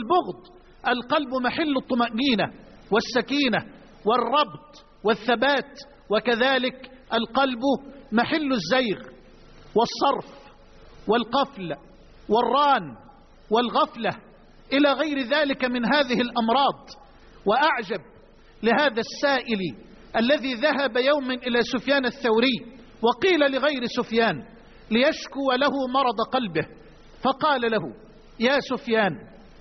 والبغض. القلب محل الطمأنينة والسكينة والربط والثبات، وكذلك القلب محل الزيغ والصرف والقفل والران والغفلة إلى غير ذلك من هذه الأمراض. وأعجب لهذا السائل الذي ذهب يوما إلى سفيان الثوري وقيل لغير سفيان ليشكو له مرض قلبه، فقال له: يا سفيان،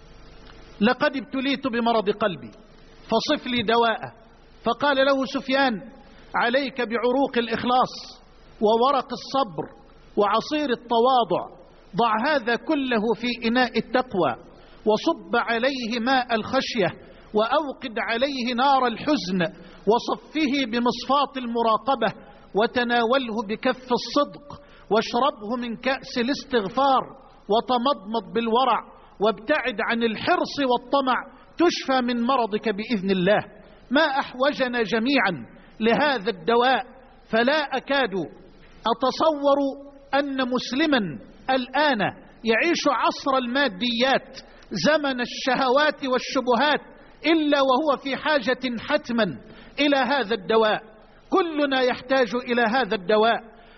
لقد ابتليت بمرض قلبي فصف لي دواءه. فقال له سفيان: عليك بعروق الإخلاص وورق الصبر وعصير التواضع، ضع هذا كله في إناء التقوى وصب عليه ماء الخشية وأوقد عليه نار الحزن وصفه بمصفاة المراقبة وتناوله بكف الصدق واشربه من كأس الاستغفار وتمضمض بالورع وابتعد عن الحرص والطمع تشفى من مرضك بإذن الله. ما أحوجنا جميعا لهذا الدواء، فلا أكاد أتصور أن مسلما الآن يعيش عصر الماديات زمن الشهوات والشبهات إلا وهو في حاجة حتما إلى هذا الدواء. كلنا يحتاج إلى هذا الدواء،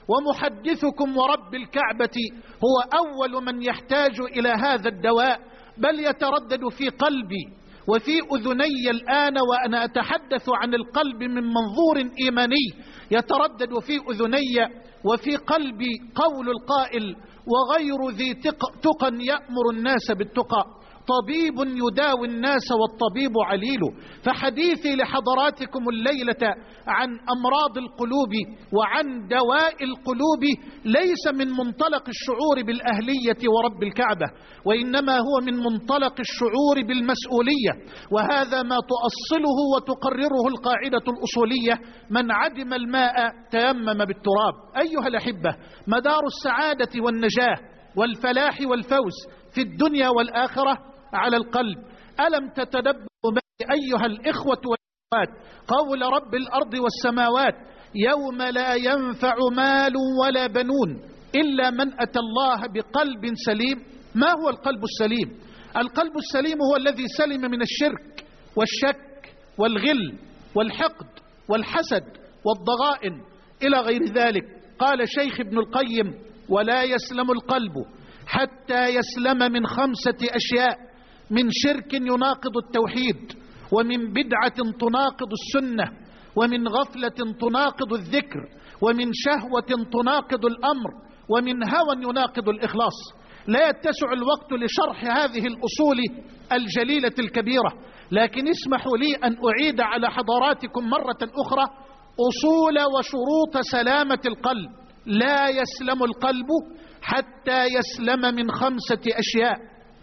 ومحدثكم ورب الكعبة هو أول من يحتاج إلى هذا الدواء، بل يتردد في قلبي وفي أذني الآن وأنا أتحدث عن القلب من منظور إيماني، يتردد في أذني وفي قلبي قول القائل: وغير ذي تقى يأمر الناس بالتقى، طبيب يداوي الناس والطبيب عليل. فحديثي لحضراتكم الليلة عن أمراض القلوب وعن دواء القلوب ليس من منطلق الشعور بالأهلية ورب الكعبة، وإنما هو من منطلق الشعور بالمسؤولية، وهذا ما تؤصله وتقرره القاعدة الأصولية: من عدم الماء تيمم بالتراب. أيها الأحبة، مدار السعادة والنجاة والفلاح والفوز في الدنيا والآخرة على القلب. ألم تتدبروا أيها الإخوة والأخوات قول رب الأرض والسماوات: يوم لا ينفع مال ولا بنون إلا من أتى الله بقلب سليم. ما هو القلب السليم؟ القلب السليم هو الذي سلم من الشرك والشك والغل والحقد والحسد والضغائن إلى غير ذلك. قال شيخ ابن القيم: ولا يسلم القلب حتى يسلم من 5 أشياء: من شرك يناقض التوحيد، ومن بدعة تناقض السنة، ومن غفلة تناقض الذكر، ومن شهوة تناقض الأمر، ومن هوى يناقض الإخلاص. لا يتسع الوقت لشرح هذه الأصول الجليلة الكبيرة، لكن اسمحوا لي أن أعيد على حضراتكم مرة أخرى أصول وشروط سلامة القلب. لا يسلم القلب حتى يسلم من 5 أشياء: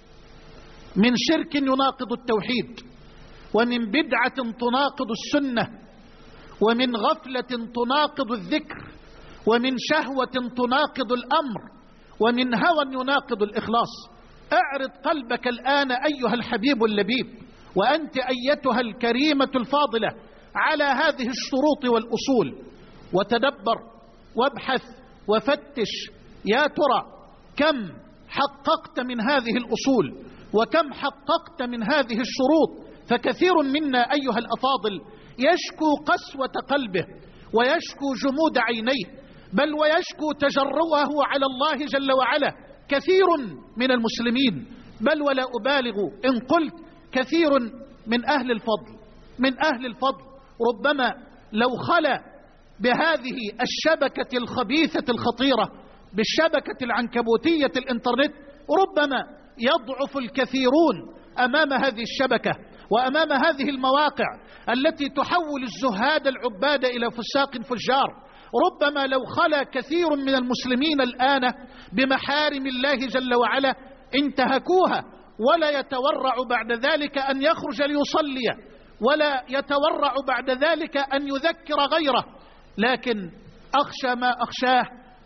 من شرك يناقض التوحيد، ومن بدعة تناقض السنة، ومن غفلة تناقض الذكر، ومن شهوة تناقض الأمر، ومن هوى يناقض الإخلاص. اعرض قلبك الآن أيها الحبيب اللبيب، وأنت أيتها الكريمة الفاضلة، على هذه الشروط والأصول، وتدبر وابحث وفتش. يا ترى كم حققت من هذه الأصول وكم حققت من هذه الشروط؟ فكثير منا أيها الأفاضل يشكو قسوة قلبه ويشكو جمود عينيه، بل ويشكو تجرؤه على الله جل وعلا. كثير من المسلمين، بل ولا أبالغ إن قلت كثير من أهل الفضل ربما لو خلا بهذه الشبكة الخبيثة الخطيرة، بالشبكة العنكبوتية الإنترنت، ربما يضعف الكثيرون أمام هذه الشبكة وأمام هذه المواقع التي تحول الزهاد العباد إلى فساق فجار. ربما لو خلا كثير من المسلمين الآن بمحارم الله جل وعلا انتهكوها، ولا يتورع بعد ذلك أن يخرج ليصلي، ولا يتورع بعد ذلك أن يذكر غيره. لكن أخشى ما أخشاه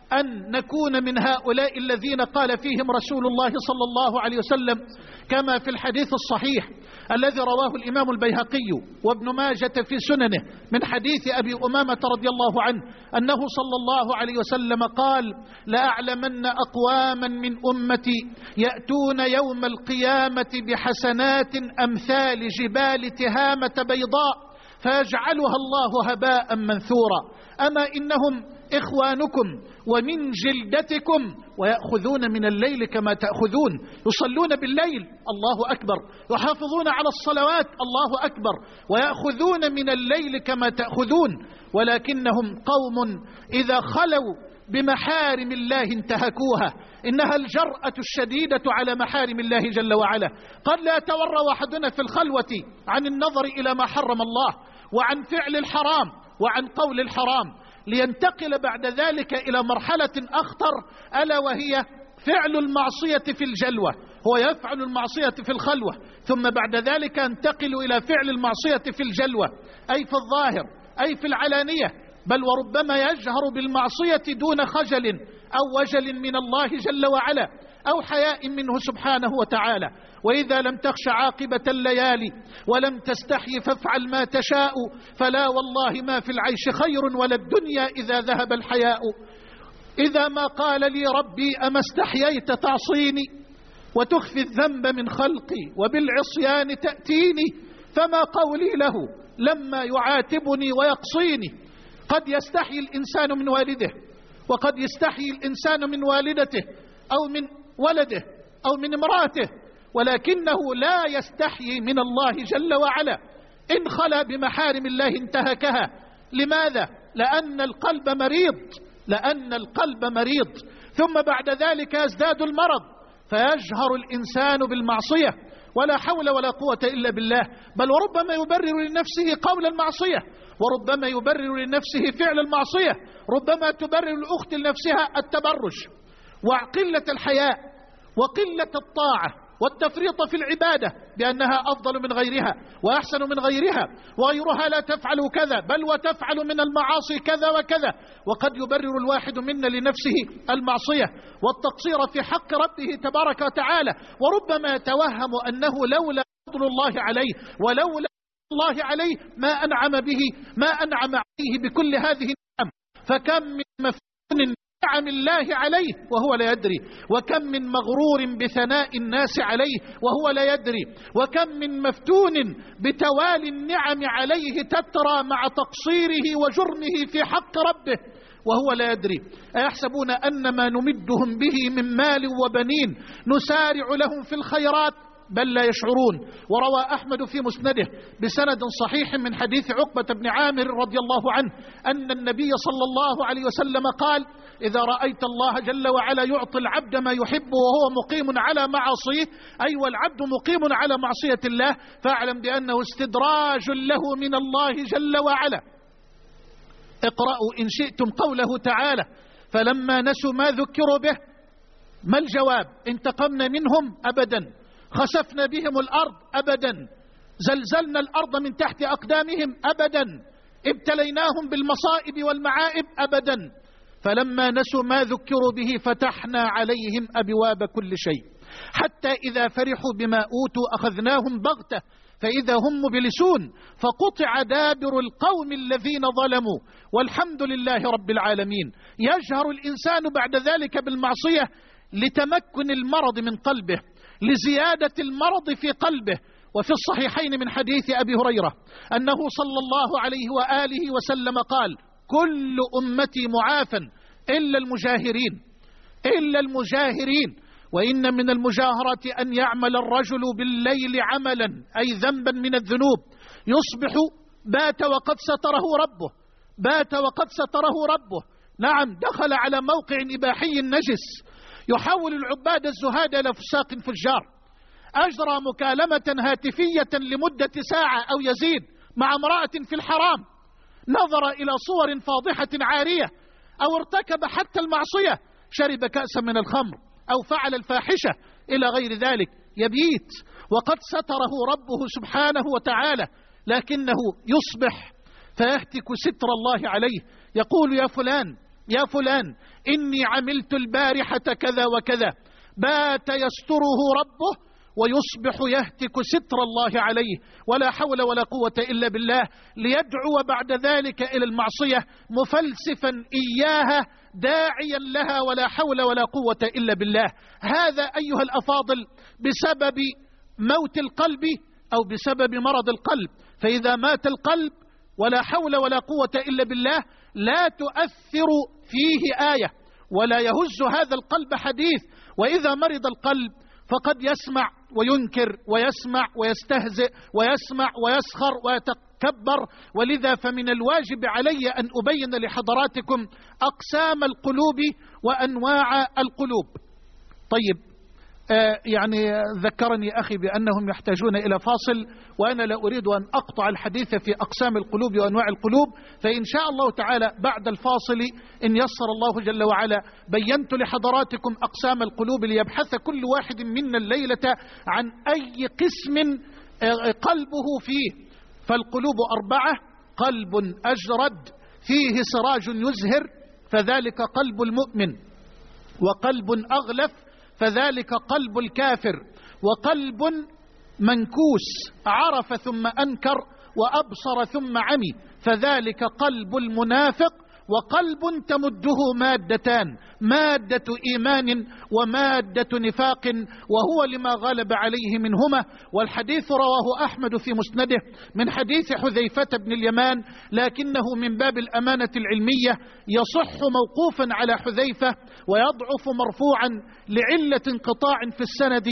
أن نكون من هؤلاء الذين قال فيهم رسول الله صلى الله عليه وسلم كما في الحديث الصحيح الذي رواه الإمام البيهقي وابن ماجة في سننه من حديث أبي أمامة رضي الله عنه أنه صلى الله عليه وسلم قال: لأعلمن أقواما من أمتي يأتون يوم القيامة بحسنات أمثال جبال تهامة بيضاء فيجعلها الله هباء منثورا، أما إنهم إخوانكم ومن جلدتكم ويأخذون من الليل كما تأخذون، يصلون بالليل الله أكبر، يحافظون على الصلوات الله أكبر، ويأخذون من الليل كما تأخذون، ولكنهم قوم إذا خلوا بمحارم الله انتهكوها. إنها الجرأة الشديدة على محارم الله جل وعلا. قد لا يتورع أحدنا في الخلوة عن النظر إلى ما حرم الله وعن فعل الحرام وعن قول الحرام، لينتقل بعد ذلك إلى مرحلة أخطر، ألا وهي فعل المعصية في الجلوة. هو يفعل المعصية في الخلوة ثم بعد ذلك ينتقل إلى فعل المعصية في الجلوة، أي في الظاهر أي في العلانية، بل وربما يجهر بالمعصية دون خجل أو وجل من الله جل وعلا أو حياء منه سبحانه وتعالى. وإذا لم تخش عاقبة الليالي ولم تستحي فافعل ما تشاء، فلا والله ما في العيش خير ولا الدنيا إذا ذهب الحياء. إذا ما قال لي ربي أما استحييت تعصيني وتخفي الذنب من خلقي وبالعصيان تأتيني، فما قولي له لما يعاتبني ويقصيني. قد يستحي الإنسان من والده، وقد يستحي الإنسان من والدته أو من ولده أو من امرأته، ولكنه لا يستحي من الله جل وعلا. إن خلا بمحارم الله انتهكها. لماذا؟ لأن القلب مريض، لأن القلب مريض. ثم بعد ذلك يزداد المرض فيجهر الإنسان بالمعصية، ولا حول ولا قوة إلا بالله، بل وربما يبرر لنفسه قول المعصية، وربما يبرر لنفسه فعل المعصية، ربما تبرر الأخت لنفسها التبرج وقلة الحياء وقلة الطاعة والتفريط في العبادة بأنها أفضل من غيرها وأحسن من غيرها، وغيرها لا تفعل كذا بل وتفعل من المعاصي كذا وكذا. وقد يبرر الواحد منا لنفسه المعصية والتقصير في حق ربه تبارك وتعالى، وربما يتوهم أنه لولا فضل الله عليه ولولا الله عليه ما أنعم به، ما أنعم عليه بكل هذه النعم. فكم من مفتون نعم الله عليه وهو لا يدري، وكم من مغرور بثناء الناس عليه وهو لا يدري، وكم من مفتون بتوالي النعم عليه تترى مع تقصيره وجرمه في حق ربه وهو لا يدري. أيحسبون أن ما نمدهم به من مال وبنين نسارع لهم في الخيرات بل لا يشعرون. وروى أحمد في مسنده بسند صحيح من حديث عقبة بن عامر رضي الله عنه أن النبي صلى الله عليه وسلم قال: إذا رأيت الله جل وعلا يعطي العبد ما يحب وهو مقيم على معاصيه، أي والعبد مقيم على معصية الله، فاعلم بأنه استدراج له من الله جل وعلا. اقرأوا إن شئتم قوله تعالى: فلما نسوا ما ذكروا به. ما الجواب؟ انتقمنا منهم؟ أبدا. خسفنا بهم الأرض؟ أبدا. زلزلنا الأرض من تحت أقدامهم؟ أبدا. ابتليناهم بالمصائب والمعائب؟ أبدا. فلما نسوا ما ذكروا به فتحنا عليهم أبواب كل شيء حتى إذا فرحوا بما أوتوا أخذناهم بغتة فإذا هم مبلسون فقطع دابر القوم الذين ظلموا والحمد لله رب العالمين. يجهر الإنسان بعد ذلك بالمعصية لتمكن المرض من قلبه، لزيادة المرض في قلبه. وفي الصحيحين من حديث أبي هريرة أنه صلى الله عليه وآله وسلم قال: كل أمتي معافى إلا المجاهرين، إلا المجاهرين. وإن من المجاهرة أن يعمل الرجل بالليل عملا أي ذنبا من الذنوب يصبح بات وقد ستره ربه، بات وقد ستره ربه. نعم، دخل على موقع إباحي نجس يحول العباد الزهاد إلى فساق فجار، أجرى مكالمة هاتفية لمدة ساعة أو يزيد مع امرأة في الحرام، نظر إلى صور فاضحة عارية، أو ارتكب حتى المعصية، شرب كأسا من الخمر أو فعل الفاحشة إلى غير ذلك، يبيت وقد ستره ربه سبحانه وتعالى، لكنه يصبح فيهتك ستر الله عليه، يقول: يا فلان يا فلان إني عملت البارحة كذا وكذا، بات يستره ربه ويصبح يهتك ستر الله عليه، ولا حول ولا قوة إلا بالله، ليدعو بعد ذلك إلى المعصية مفلسفا إياها داعيا لها، ولا حول ولا قوة إلا بالله. هذا أيها الأفاضل بسبب موت القلب أو بسبب مرض القلب. فإذا مات القلب ولا حول ولا قوة إلا بالله لا تؤثر فيه آية ولا يهز هذا القلب حديث. وإذا مرض القلب فقد يسمع وينكر ويسمع ويستهزئ ويسمع ويسخر ويتكبر. ولذا فمن الواجب علي أن أبين لحضراتكم أقسام القلوب وأنواع القلوب. طيب، يعني ذكرني أخي بأنهم يحتاجون إلى فاصل، وأنا لا أريد أن أقطع الحديث في أقسام القلوب وأنواع القلوب، فإن شاء الله تعالى بعد الفاصل إن يسر الله جل وعلا بينت لحضراتكم أقسام القلوب، ليبحث كل واحد منا الليلة عن أي قسم قلبه فيه. فالقلوب 4: قلب أجرد فيه سراج يزهر فذلك قلب المؤمن، وقلب أغلف فذلك قلب الكافر، وقلب منكوس عرف ثم أنكر وأبصر ثم عمي فذلك قلب المنافق، وقلب تمده مادتان: مادة إيمان ومادة نفاق، وهو لما غلب عليه منهما. والحديث رواه أحمد في مسنده من حديث حذيفة بن اليمان، لكنه من باب الأمانة العلمية يصح موقوفا على حذيفة ويضعف مرفوعا لعلة انقطاع في السند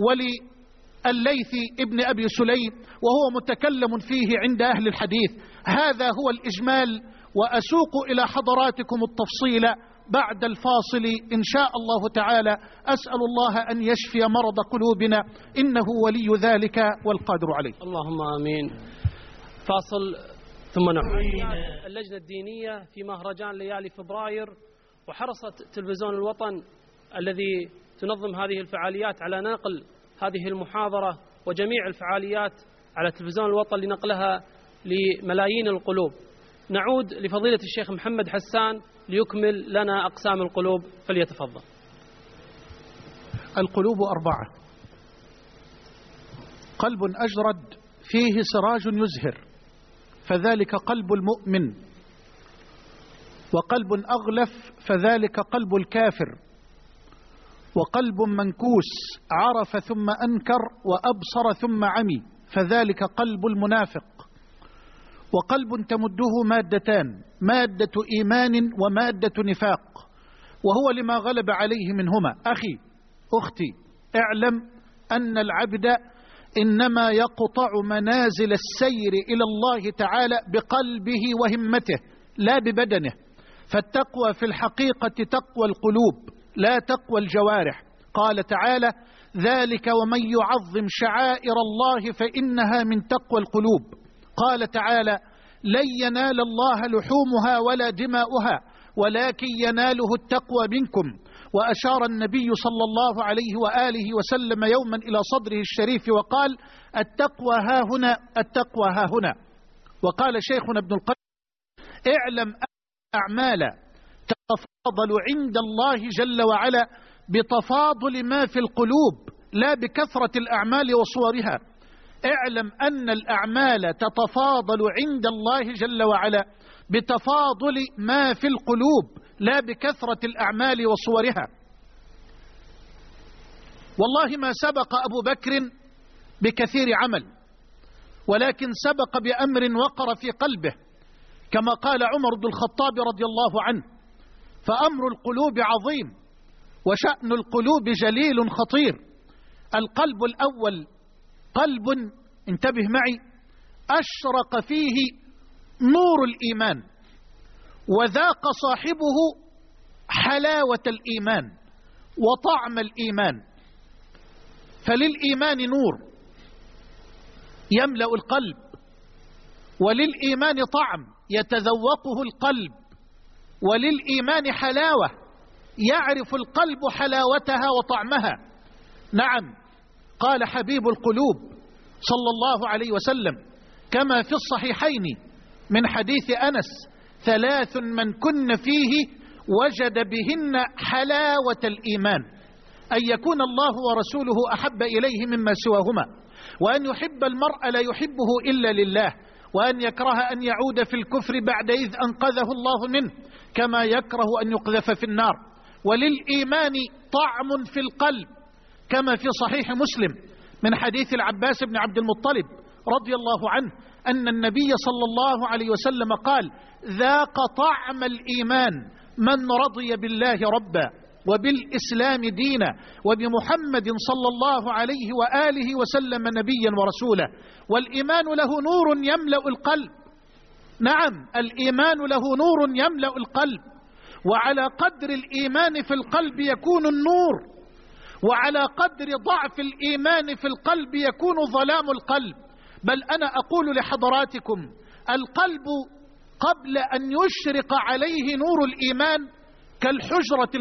ولليث ابن أبي سليم، وهو متكلم فيه عند أهل الحديث. هذا هو الإجمال، وأسوق إلى حضراتكم التفصيل بعد الفاصل إن شاء الله تعالى. أسأل الله أن يشفي مرض قلوبنا إنه ولي ذلك والقادر عليه. اللهم آمين. فاصل ثم نعود. اللجنة الدينية في مهرجان ليالي فبراير وحرصت تلفزيون الوطن الذي تنظم هذه الفعاليات على نقل هذه المحاضرة وجميع الفعاليات على تلفزيون الوطن لنقلها لملايين القلوب. نعود لفضيلة الشيخ محمد حسان ليكمل لنا أقسام القلوب، فليتفضل. القلوب 4: قلب أجرد فيه سراج يزهر فذلك قلب المؤمن، وقلب أغلف فذلك قلب الكافر، وقلب منكوس عرف ثم أنكر وأبصر ثم عمي فذلك قلب المنافق، وقلب تمده مادتان: مادة إيمان ومادة نفاق، وهو لما غلب عليه منهما. أخي أختي، اعلم أن العبد إنما يقطع منازل السير إلى الله تعالى بقلبه وهمته لا ببدنه. فالتقوى في الحقيقة تقوى القلوب لا تقوى الجوارح. قال تعالى: ذلك ومن يعظم شعائر الله فإنها من تقوى القلوب. قال تعالى: لن ينال الله لحومها ولا دماؤها ولكن يناله التقوى منكم. وأشار النبي صلى الله عليه وآله وسلم يوما إلى صدره الشريف وقال: التقوى ها هنا، التقوى ها هنا. وقال شيخنا ابن القيم: اعلم أن الأعمال تتفاضل عند الله جل وعلا بتفاضل ما في القلوب لا بكثرة الأعمال وصورها. اعلم أن الأعمال تتفاضل عند الله جل وعلا بتفاضل ما في القلوب لا بكثرة الأعمال وصورها. والله ما سبق أبو بكر بكثير عمل، ولكن سبق بأمر وقر في قلبه، كما قال عمر بن الخطاب رضي الله عنه: فأمر القلوب عظيم وشأن القلوب جليل خطير. القلب الأول قلب، انتبه معي، أشرق فيه نور الإيمان وذاق صاحبه حلاوة الإيمان وطعم الإيمان. فللإيمان نور يملأ القلب، وللإيمان طعم يتذوقه القلب، وللإيمان حلاوة يعرف القلب حلاوتها وطعمها. نعم، قال حبيب القلوب صلى الله عليه وسلم كما في الصحيحين من حديث أنس: 3 من كن فيه وجد بهن حلاوة الإيمان، أن يكون الله ورسوله أحب إليه مما سواهما، وأن يحب المرء لا يحبه إلا لله، وأن يكره أن يعود في الكفر بعد إذ أنقذه الله منه، كما يكره أن يقذف في النار. وللإيمان طعم في القلب، كما في صحيح مسلم من حديث العباس بن عبد المطلب رضي الله عنه أن النبي صلى الله عليه وسلم قال: ذاق طعم الإيمان من رضي بالله ربا وبالإسلام دينا وبمحمد صلى الله عليه وآله وسلم نبيا ورسولا. والإيمان له نور يملأ القلب. نعم، الإيمان له نور يملأ القلب، وعلى قدر الإيمان في القلب يكون النور، وعلى قدر ضعف الإيمان في القلب يكون ظلام القلب. بل أنا أقول لحضراتكم: القلب قبل أن يشرق عليه نور الإيمان كالحجرة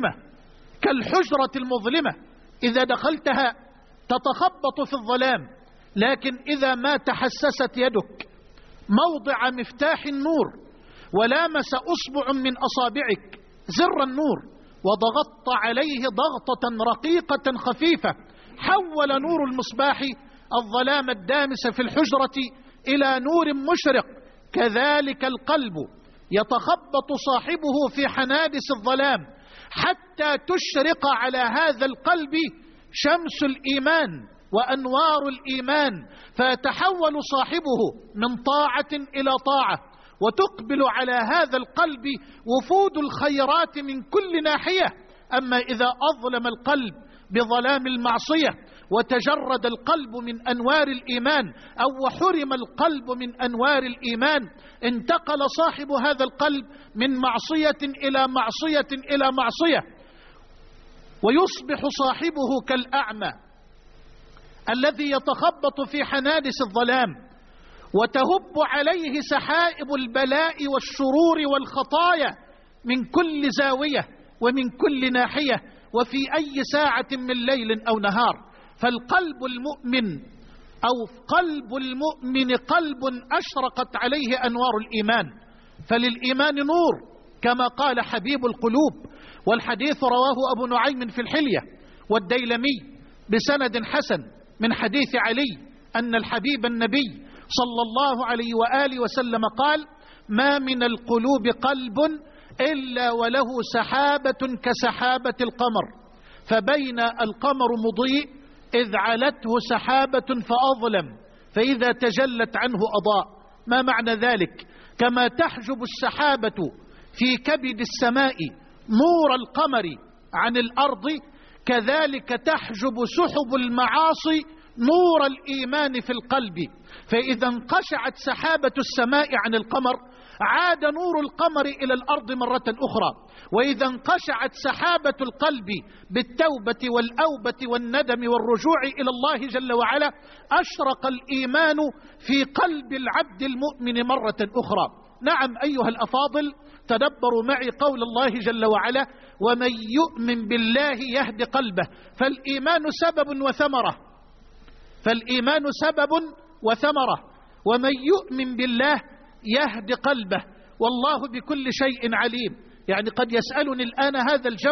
المظلمة، إذا دخلتها تتخبط في الظلام، لكن إذا ما تحسست يدك موضع مفتاح النور ولامس أصبع من أصابعك زر النور وضغطت عليه ضغطة رقيقة خفيفة، حول نور المصباح الظلام الدامس في الحجرة إلى نور مشرق. كذلك القلب يتخبط صاحبه في حنادس الظلام حتى تشرق على هذا القلب شمس الإيمان وأنوار الإيمان، فيتحول صاحبه من طاعة إلى طاعة، وتقبل على هذا القلب وفود الخيرات من كل ناحية. أما إذا أظلم القلب بظلام المعصية وتجرد القلب من أنوار الإيمان أو وحرم القلب من أنوار الإيمان، انتقل صاحب هذا القلب من معصية إلى معصية إلى معصية، ويصبح صاحبه كالأعمى الذي يتخبط في حنادس الظلام وتهب عليه سحائب البلاء والشرور والخطايا من كل زاوية ومن كل ناحية وفي أي ساعة من ليل أو نهار. فالقلب المؤمن أو قلب المؤمن قلب أشرقت عليه أنوار الإيمان، فللإيمان نور كما قال حبيب القلوب. والحديث رواه أبو نعيم في الحلية والديلمي بسند حسن من حديث علي أن الحبيب النبي صلى الله عليه وآله وسلم قال: ما من القلوب قلب إلا وله سحابة كسحابة القمر، فبين القمر مضيء إذ علته سحابة فأظلم، فإذا تجلت عنه أضاء. ما معنى ذلك؟ كما تحجب السحابة في كبد السماء نور القمر عن الأرض، كذلك تحجب سحب المعاصي نور الإيمان في القلب. فإذا انقشعت سحابة السماء عن القمر عاد نور القمر إلى الأرض مرة أخرى. وإذا انقشعت سحابة القلب بالتوبة والأوبة والندم والرجوع إلى الله جل وعلا أشرق الإيمان في قلب العبد المؤمن مرة أخرى. نعم أيها الأفاضل، تدبروا معي قول الله جل وعلا: ومن يؤمن بالله يهد قلبه. فالإيمان سبب وثمرة، ومن يؤمن بالله يهد قلبه، والله بكل شيء عليم. يعني قد يسألني الآن هذا الجمع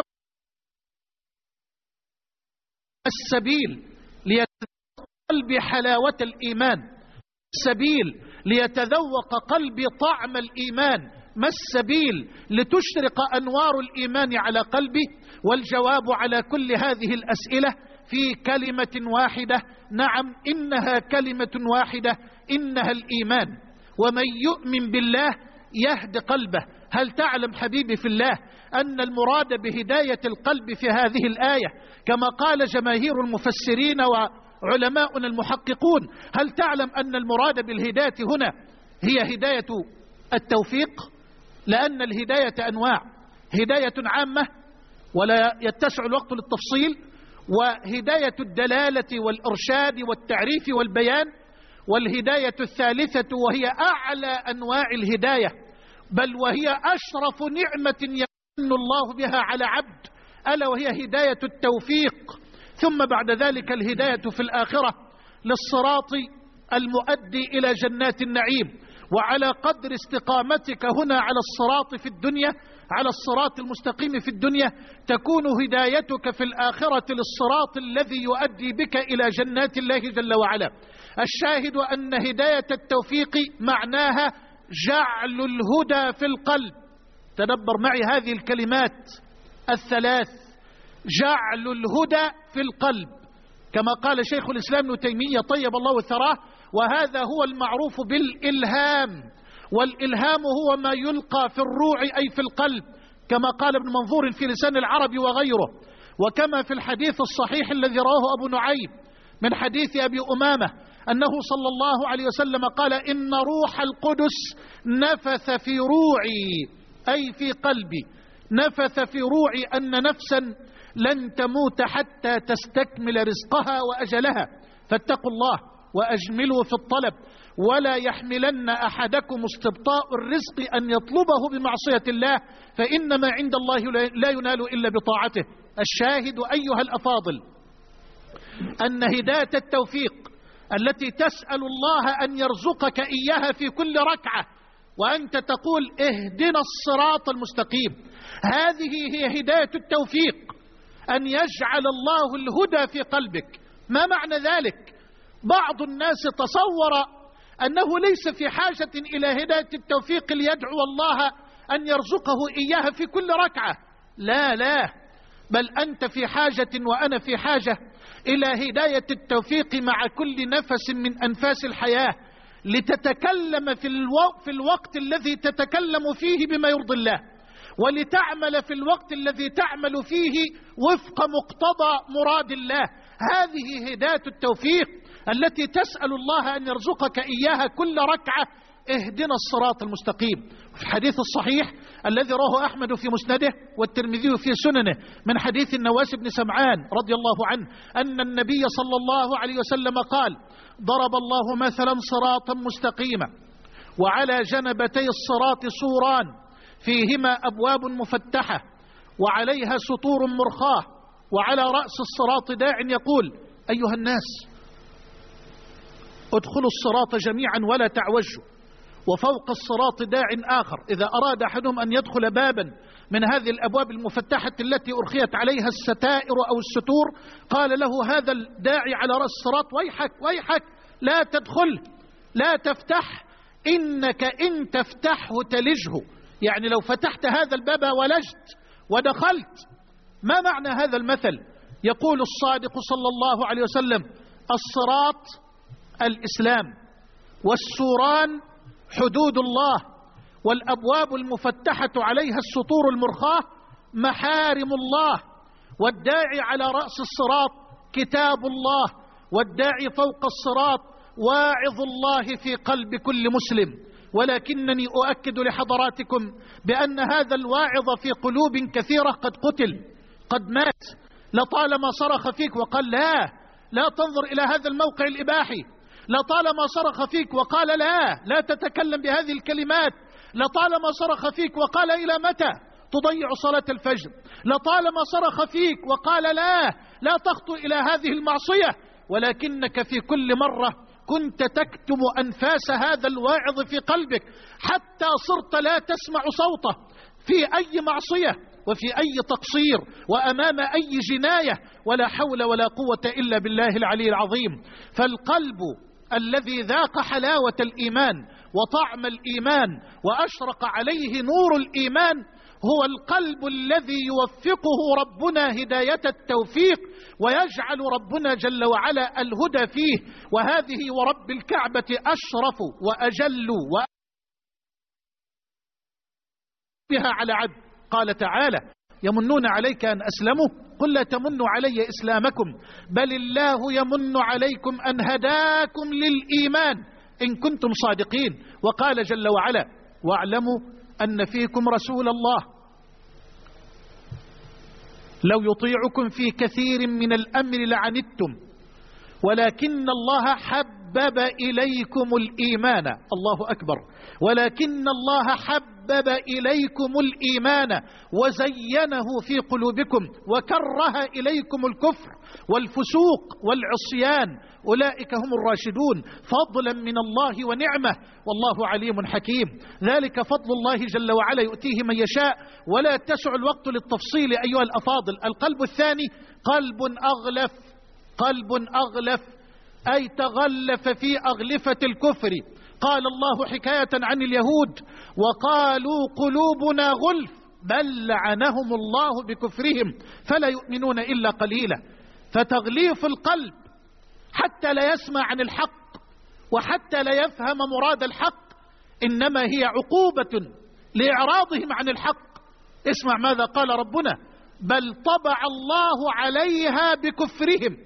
السبيل ليتذوق قلبي حلاوة الإيمان، السبيل ليتذوق قلبي طعم الإيمان، ما السبيل لتشرق أنوار الإيمان على قلبي؟ والجواب على كل هذه الأسئلة في كلمة واحدة، نعم إنها كلمة واحدة، إنها الإيمان. ومن يؤمن بالله يهد قلبه. هل تعلم حبيبي في الله أن المراد بهداية القلب في هذه الآية كما قال جماهير المفسرين وعلماؤنا المحققون، هل تعلم أن المراد بالهداية هنا هي هداية التوفيق؟ لأن الهداية أنواع: هداية عامة ولا يتسع الوقت للتفصيل، وهداية الدلالة والإرشاد والتعريف والبيان، والهداية الثالثة وهي أعلى أنواع الهداية، بل وهي أشرف نعمة يمن الله بها على عبد، ألا وهي هداية التوفيق. ثم بعد ذلك الهداية في الآخرة للصراط المؤدي إلى جنات النعيم. وعلى قدر استقامتك هنا على الصراط في الدنيا على الصراط المستقيم في الدنيا تكون هدايتك في الآخرة للصراط الذي يؤدي بك إلى جنات الله جل وعلا. الشاهد أن هداية التوفيق معناها جعل الهدى في القلب. تدبر معي هذه الكلمات الثلاث: جعل الهدى في القلب، كما قال شيخ الإسلام ابن تيمية طيب الله ثراه: وهذا هو المعروف بالإلهام، والإلهام هو ما يلقى في الروع أي في القلب، كما قال ابن منظور في لسان العرب وغيره. وكما في الحديث الصحيح الذي رواه أبو نعيم من حديث أبي أمامة أنه صلى الله عليه وسلم قال: إن روح القدس نفث في روعي، أي في قلبي، نفث في روعي أن نفسا لن تموت حتى تستكمل رزقها وأجلها، فاتقوا الله وأجملوا في الطلب، ولا يحملن أحدكم استبطاء الرزق أن يطلبه بمعصية الله، فإنما عند الله لا ينال إلا بطاعته. الشاهد أيها الأفاضل أن هداية التوفيق التي تسأل الله أن يرزقك إياها في كل ركعة وأنت تقول اهدنا الصراط المستقيم، هذه هي هداية التوفيق، أن يجعل الله الهدى في قلبك. ما معنى ذلك؟ بعض الناس تصور أنه ليس في حاجة إلى هداية التوفيق ليدعو الله أن يرزقه إياها في كل ركعة. لا لا، بل أنت في حاجة وأنا في حاجة إلى هداية التوفيق مع كل نفس من أنفاس الحياة، لتتكلم في الوقت الذي تتكلم فيه بما يرضي الله، ولتعمل في الوقت الذي تعمل فيه وفق مقتضى مراد الله. هذه هداية التوفيق التي تسأل الله أن يرزقك إياها كل ركعة: اهدنا الصراط المستقيم. في الحديث الصحيح الذي رواه أحمد في مسنده والترمذي في سننه من حديث النواس بن سمعان رضي الله عنه أن النبي صلى الله عليه وسلم قال: ضرب الله مثلا صراطا مستقيما، وعلى جنبتي الصراط سوران فيهما أبواب مفتحة وعليها سطور مرخاة، وعلى رأس الصراط داع يقول: أيها الناس ادخلوا الصراط جميعا ولا تعوجوا. وفوق الصراط داع آخر إذا أراد أحدهم أن يدخل بابا من هذه الأبواب المفتحة التي أرخيت عليها الستائر أو الستور قال له هذا الداعي على رأس الصراط: ويحك ويحك، لا تدخل، لا تفتح، إنك إن تفتحه تلجه. يعني لو فتحت هذا الباب ولجت ودخلت. ما معنى هذا المثل؟ يقول الصادق صلى الله عليه وسلم: الصراط الإسلام، والسوران حدود الله، والأبواب المفتحة عليها السطور المرخاة محارم الله، والداعي على رأس الصراط كتاب الله، والداعي فوق الصراط واعظ الله في قلب كل مسلم. ولكنني أؤكد لحضراتكم بأن هذا الواعظ في قلوب كثيرة قد قتل، قد مات، لطالما صرخ فيك وقال لا تنظر إلى هذا الموقع الإباحي، لطالما صرخ فيك وقال لا تتكلم بهذه الكلمات، لطالما صرخ فيك وقال إلى متى تضيع صلاة الفجر، لطالما صرخ فيك وقال لا تخطو إلى هذه المعصية، ولكنك في كل مرة كنت تكتم أنفاس هذا الواعظ في قلبك حتى صرت لا تسمع صوته في أي معصية وفي أي تقصير وأمام أي جناية، ولا حول ولا قوة إلا بالله العلي العظيم. فالقلب الذي ذاق حلاوة الإيمان وطعم الإيمان وأشرق عليه نور الإيمان هو القلب الذي يوفقه ربنا هداية التوفيق ويجعل ربنا جل وعلا الهدى فيه. وهذه ورب الكعبة أشرف وأجل بها على عبد. قال تعالى: يمنون عليك أن أسلموا قل لا تمنوا علي إسلامكم بل الله يمن عليكم أن هداكم للإيمان إن كنتم صادقين. وقال جل وعلا: واعلموا أن فيكم رسول الله لو يطيعكم في كثير من الأمر لعنتم ولكن الله حبب إليكم الإيمان. الله أكبر. ولكن الله حبب وحبب إليكم الإيمان وزينه في قلوبكم وكره إليكم الكفر والفسوق والعصيان أولئك هم الراشدون فضلا من الله ونعمة والله عليم حكيم. ذلك فضل الله جل وعلا يؤتيه من يشاء ولا يتسع الوقت للتفصيل أيها الأفاضل. القلب الثاني قلب أغلف أي تغلف في أغلفة الكفر. قال الله حكاية عن اليهود وقالوا قلوبنا غلف بل لعنهم الله بكفرهم فلا يؤمنون إلا قليلا. فتغليف القلب حتى لا يسمع عن الحق وحتى لا يفهم مراد الحق إنما هي عقوبة لإعراضهم عن الحق. اسمع ماذا قال ربنا بل طبع الله عليها بكفرهم.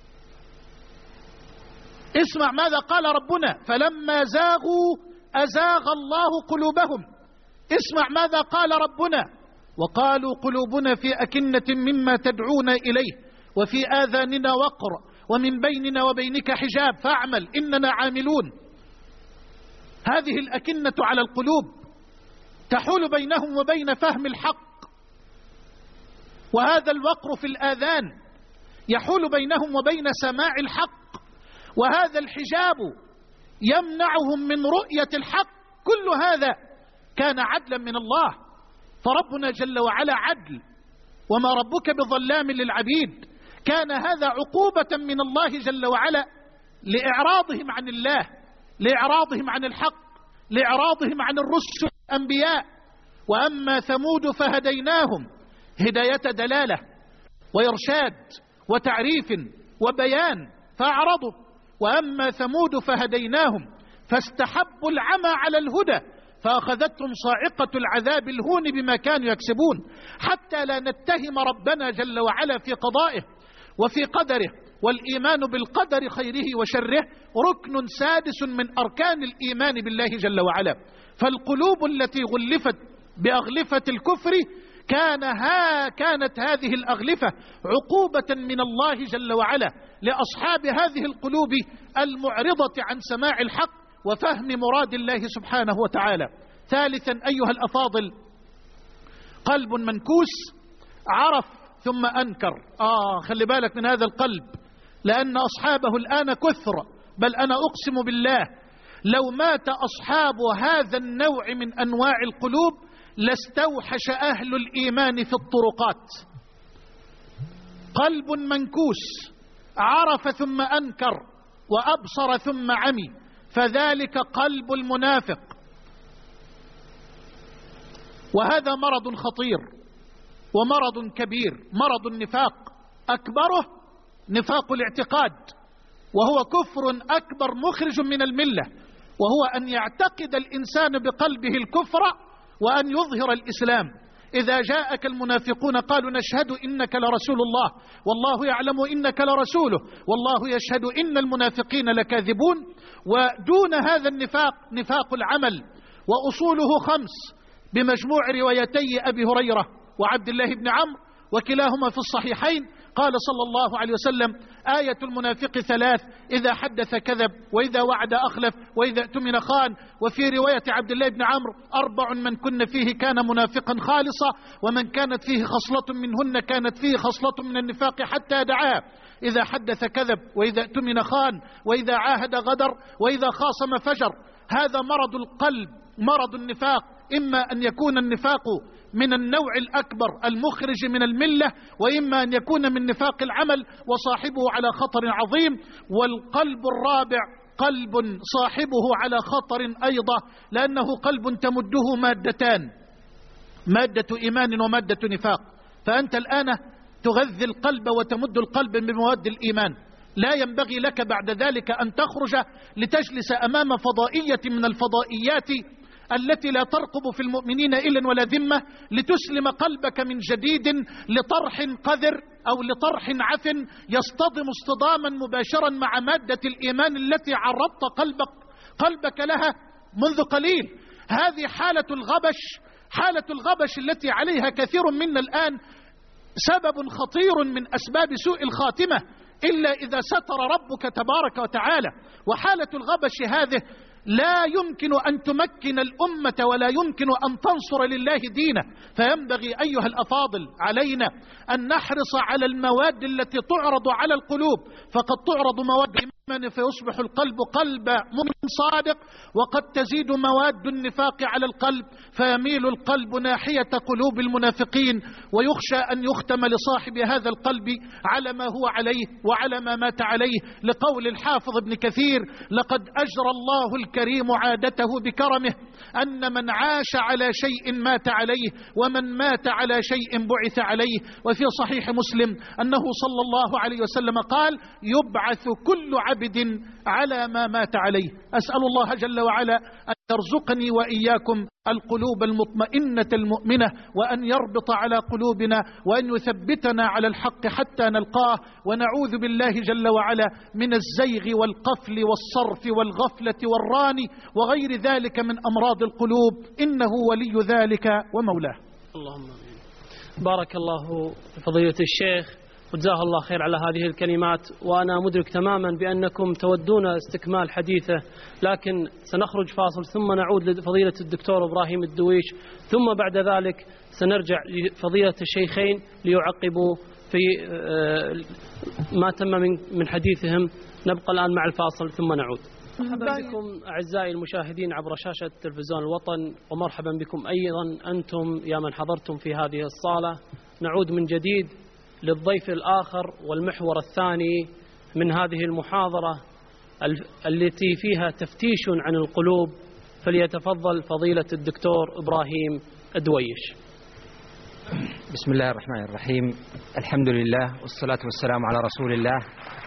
اسمع ماذا قال ربنا فلما زاغوا أزاغ الله قلوبهم. اسمع ماذا قال ربنا وقالوا قلوبنا في أكنة مما تدعون إليه وفي آذاننا وقر ومن بيننا وبينك حجاب فاعمل إننا عاملون. هذه الأكنة على القلوب تحول بينهم وبين فهم الحق، وهذا الوقر في الآذان يحول بينهم وبين سماع الحق، وهذا الحجاب يمنعهم من رؤية الحق. كل هذا كان عدلا من الله، فربنا جل وعلا عدل وما ربك بظلام للعبيد. كان هذا عقوبة من الله جل وعلا لإعراضهم عن الله، لإعراضهم عن الحق، لإعراضهم عن الرسل والأنبياء. وأما ثمود فهديناهم هداية دلالة وإرشاد وتعريف وبيان فأعرضوا. وأما ثمود فهديناهم فاستحبوا العمى على الهدى فأخذتهم صاعقة العذاب الهون بما كانوا يكسبون. حتى لا نتهم ربنا جل وعلا في قضائه وفي قدره. والإيمان بالقدر خيره وشره ركن سادس من أركان الإيمان بالله جل وعلا. فالقلوب التي غلفت بأغلفة الكفر كانت هذه الأغلفة عقوبة من الله جل وعلا لأصحاب هذه القلوب المعرضة عن سماع الحق وفهم مراد الله سبحانه وتعالى. ثالثا أيها الأفاضل قلب منكوس عرف ثم أنكر. خلي بالك من هذا القلب لأن أصحابه الآن كثر، بل أنا أقسم بالله لو مات أصحاب هذا النوع من أنواع القلوب لاستوحش أهل الإيمان في الطرقات. قلب منكوس عرف ثم أنكر وأبصر ثم عمي فذلك قلب المنافق. وهذا مرض خطير ومرض كبير. مرض النفاق أكبره نفاق الاعتقاد، وهو كفر أكبر مخرج من الملة، وهو أن يعتقد الإنسان بقلبه الكفر وأن يظهر الإسلام. إذا جاءك المنافقون قالوا نشهد إنك لرسول الله والله يعلم إنك لرسوله والله يشهد إن المنافقين لكاذبون. ودون هذا النفاق نفاق العمل، وأصوله 5 بمجموع روايتي أبي هريرة وعبد الله بن عمرو وكلاهما في الصحيحين. قال صلى الله عليه وسلم آية المنافق 3 إذا حدث كذب وإذا وعد أخلف وإذا اؤتمن خان. وفي رواية عبد الله بن عمرو 4 من كن فيه كان منافقا خالصا ومن كانت فيه خصلة منهن كانت فيه خصلة من النفاق حتى دعاه. إذا حدث كذب وإذا اؤتمن خان وإذا عاهد غدر وإذا خاصم فجر. هذا مرض القلب، مرض النفاق. إما أن يكون النفاق من النوع الأكبر المخرج من الملة، وإما أن يكون من نفاق العمل وصاحبه على خطر عظيم. والقلب الرابع قلب صاحبه على خطر أيضا، لأنه قلب تمده مادتان، مادة إيمان ومادة نفاق. فأنت الآن تغذي القلب وتمد القلب بمواد الإيمان. لا ينبغي لك بعد ذلك أن تخرج لتجلس أمام فضائية من الفضائيات التي لا ترقب في المؤمنين إلا ولا ذمة لتسلم قلبك من جديد لطرح قذر أو لطرح عفن يصطدم اصطداما مباشرا مع مادة الإيمان التي عرضت قلبك لها منذ قليل. هذه حالة الغبش التي عليها كثير منا الآن، سبب خطير من أسباب سوء الخاتمة إلا إذا ستر ربك تبارك وتعالى. وحالة الغبش هذه لا يمكن أن تمكن الأمة ولا يمكن أن تنصر لله دينه. فينبغي أيها الأفاضل علينا أن نحرص على المواد التي تعرض على القلوب، فقد تعرض مواد الإيمان فيصبح القلب قلب مؤمن صادق، وقد تزيد مواد النفاق على القلب فيميل القلب ناحية قلوب المنافقين، ويخشى أن يختم لصاحب هذا القلب على ما هو عليه وعلى ما مات عليه، لقول الحافظ ابن كثير: لقد أجرى الله الكريم عادته بكرمه أن من عاش على شيء مات عليه، ومن مات على شيء بعث عليه. وفي صحيح مسلم أنه صلى الله عليه وسلم قال: يبعث كل عبد على ما مات عليه. أسأل الله جل وعلا أن يرزقني وإياكم القلوب المطمئنة المؤمنة، وأن يربط على قلوبنا، وأن يثبتنا على الحق حتى نلقاه، ونعوذ بالله جل وعلا من الزيغ والقفل والصرف والغفلة والران وغير ذلك من أمراض القلوب، إنه ولي ذلك ومولاه. اللهم آمين. بارك الله فضيلة الشيخ وجزاه الله خير على هذه الكلمات، وأنا مدرك تماما بأنكم تودون استكمال حديثه، لكن سنخرج فاصل ثم نعود لفضيلة الدكتور إبراهيم الدويش، ثم بعد ذلك سنرجع لفضيلة الشيخين ليعقبوا في ما تم من حديثهم. نبقى الآن مع الفاصل ثم نعود. مرحبا بكم أعزائي المشاهدين عبر شاشة تلفزيون الوطن، ومرحبا بكم أيضا أنتم يا من حضرتم في هذه الصالة. نعود من جديد للضيف الآخر والمحور الثاني من هذه المحاضرة التي فيها تفتيش عن القلوب، فليتفضل فضيلة الدكتور إبراهيم الدويش. بسم الله الرحمن الرحيم، الحمد لله والصلاة والسلام على رسول الله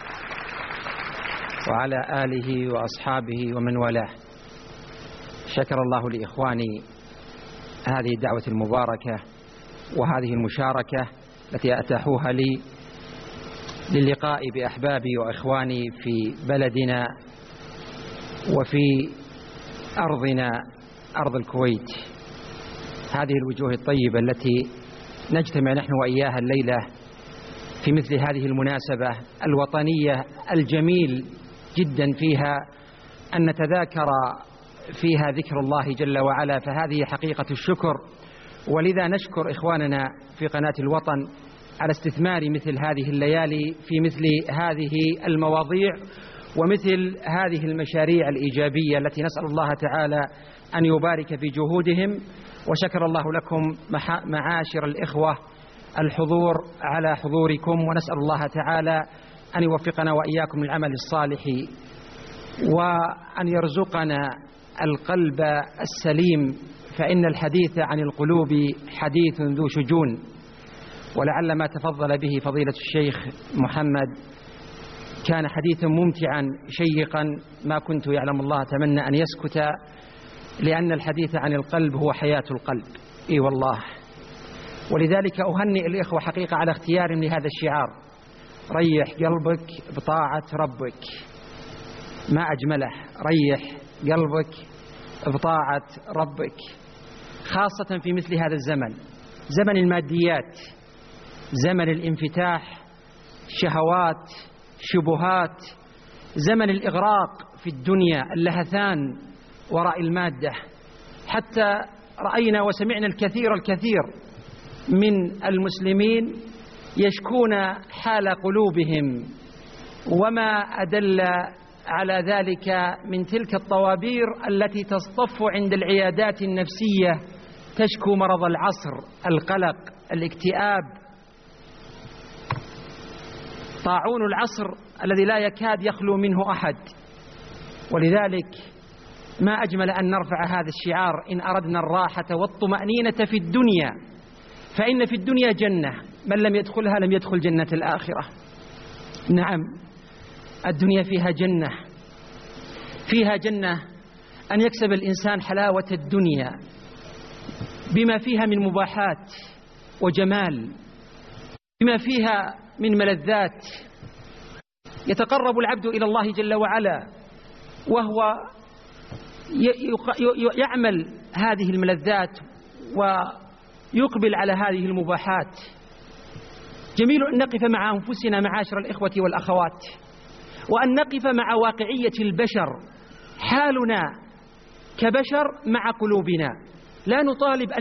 وعلى آله وأصحابه ومن والاه. شكر الله لإخواني هذه الدعوة المباركة وهذه المشاركة التي أتاحوها لي للقاء بأحبابي وإخواني في بلدنا وفي أرضنا أرض الكويت. هذه الوجوه الطيبة التي نجتمع نحن وإياها الليلة في مثل هذه المناسبة الوطنية الجميل جدا، فيها أن نتذاكر فيها ذكر الله جل وعلا، فهذه حقيقة الشكر. ولذا نشكر إخواننا في قناة الوطن على استثمار مثل هذه الليالي في مثل هذه المواضيع ومثل هذه المشاريع الإيجابية التي نسأل الله تعالى أن يبارك في جهودهم. وشكر الله لكم معاشر الإخوة الحضور على حضوركم، ونسأل الله تعالى أن يوفقنا وإياكم للعمل الصالح، وأن يرزقنا القلب السليم، فإن الحديث عن القلوب حديث ذو شجون. ولعل ما تفضل به فضيلة الشيخ محمد كان حديثا ممتعا شيقا، ما كنت يعلم الله أتمنى أن يسكت، لأن الحديث عن القلب هو حياة القلب. إي والله. ولذلك أهنئ الإخوة حقيقة على اختيارهم لهذا الشعار: ريح قلبك بطاعة ربك. ما أجمله، ريح قلبك بطاعة ربك، خاصة في مثل هذا الزمن، زمن الماديات، زمن الانفتاح، شهوات، شبهات، زمن الإغراق في الدنيا، اللهثان وراء المادة. حتى رأينا وسمعنا الكثير من المسلمين يشكون حال قلوبهم، وما أدل على ذلك من تلك الطوابير التي تصطف عند العيادات النفسية تشكو مرض العصر، القلق، الاكتئاب، طاعون العصر الذي لا يكاد يخلو منه أحد. ولذلك ما أجمل أن نرفع هذا الشعار: إن أردنا الراحة والطمأنينة في الدنيا فإن في الدنيا جنة، من لم يدخلها لم يدخل جنة الآخرة. نعم، الدنيا فيها جنة أن يكسب الإنسان حلاوة الدنيا بما فيها من مباحات وجمال، بما فيها من ملذات. يتقرب العبد إلى الله جل وعلا وهو يعمل هذه الملذات ويقبل على هذه المباحات. جميل أن نقف مع أنفسنا معاشر الإخوة والأخوات، وأن نقف مع واقعية البشر حالنا كبشر مع قلوبنا. لا نطالب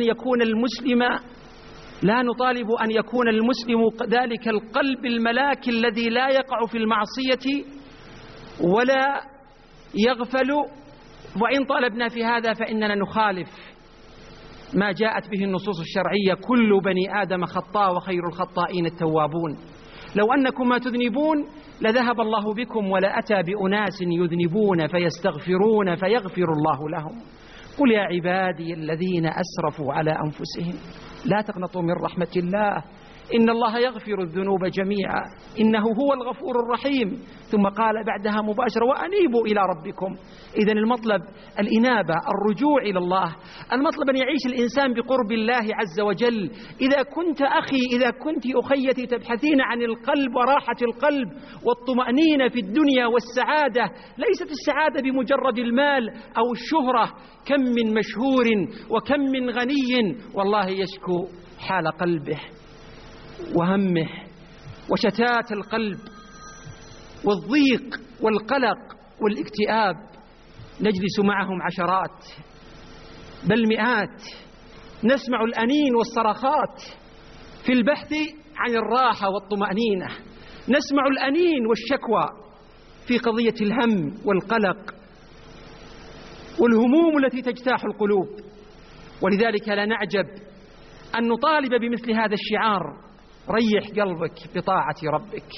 أن يكون المسلم ذلك القلب الملاك الذي لا يقع في المعصية ولا يغفل، وإن طالبنا في هذا فإننا نخالف ما جاءت به النصوص الشرعية: كل بني آدم خطاء وخير الخطائين التوابون. لو أنكم ما تذنبون لذهب الله بكم ولا أتى بأناس يذنبون فيستغفرون فيغفر الله لهم. قل يا عبادي الذين أسرفوا على أنفسهم لا تقنطوا من رحمة الله إن الله يغفر الذنوب جميعا إنه هو الغفور الرحيم. ثم قال بعدها مباشرة: وأنيبوا إلى ربكم. إذن المطلب الإنابة، الرجوع إلى الله، المطلب أن يعيش الإنسان بقرب الله عز وجل. إذا كنت أخي، إذا كنت أخيتي تبحثين عن القلب وراحة القلب والطمأنينة في الدنيا والسعادة، ليست السعادة بمجرد المال أو الشهرة. كم من مشهور وكم من غني والله يشكو حال قلبه وهمه وشتات القلب والضيق والقلق والاكتئاب، نجلس معهم عشرات بل مئات، نسمع الأنين والصرخات في البحث عن الراحة والطمأنينة، نسمع الأنين والشكوى في قضية الهم والقلق والهموم التي تجتاح القلوب. ولذلك لا نعجب أن نطالب بمثل هذا الشعار: ريح قلبك بطاعة ربك.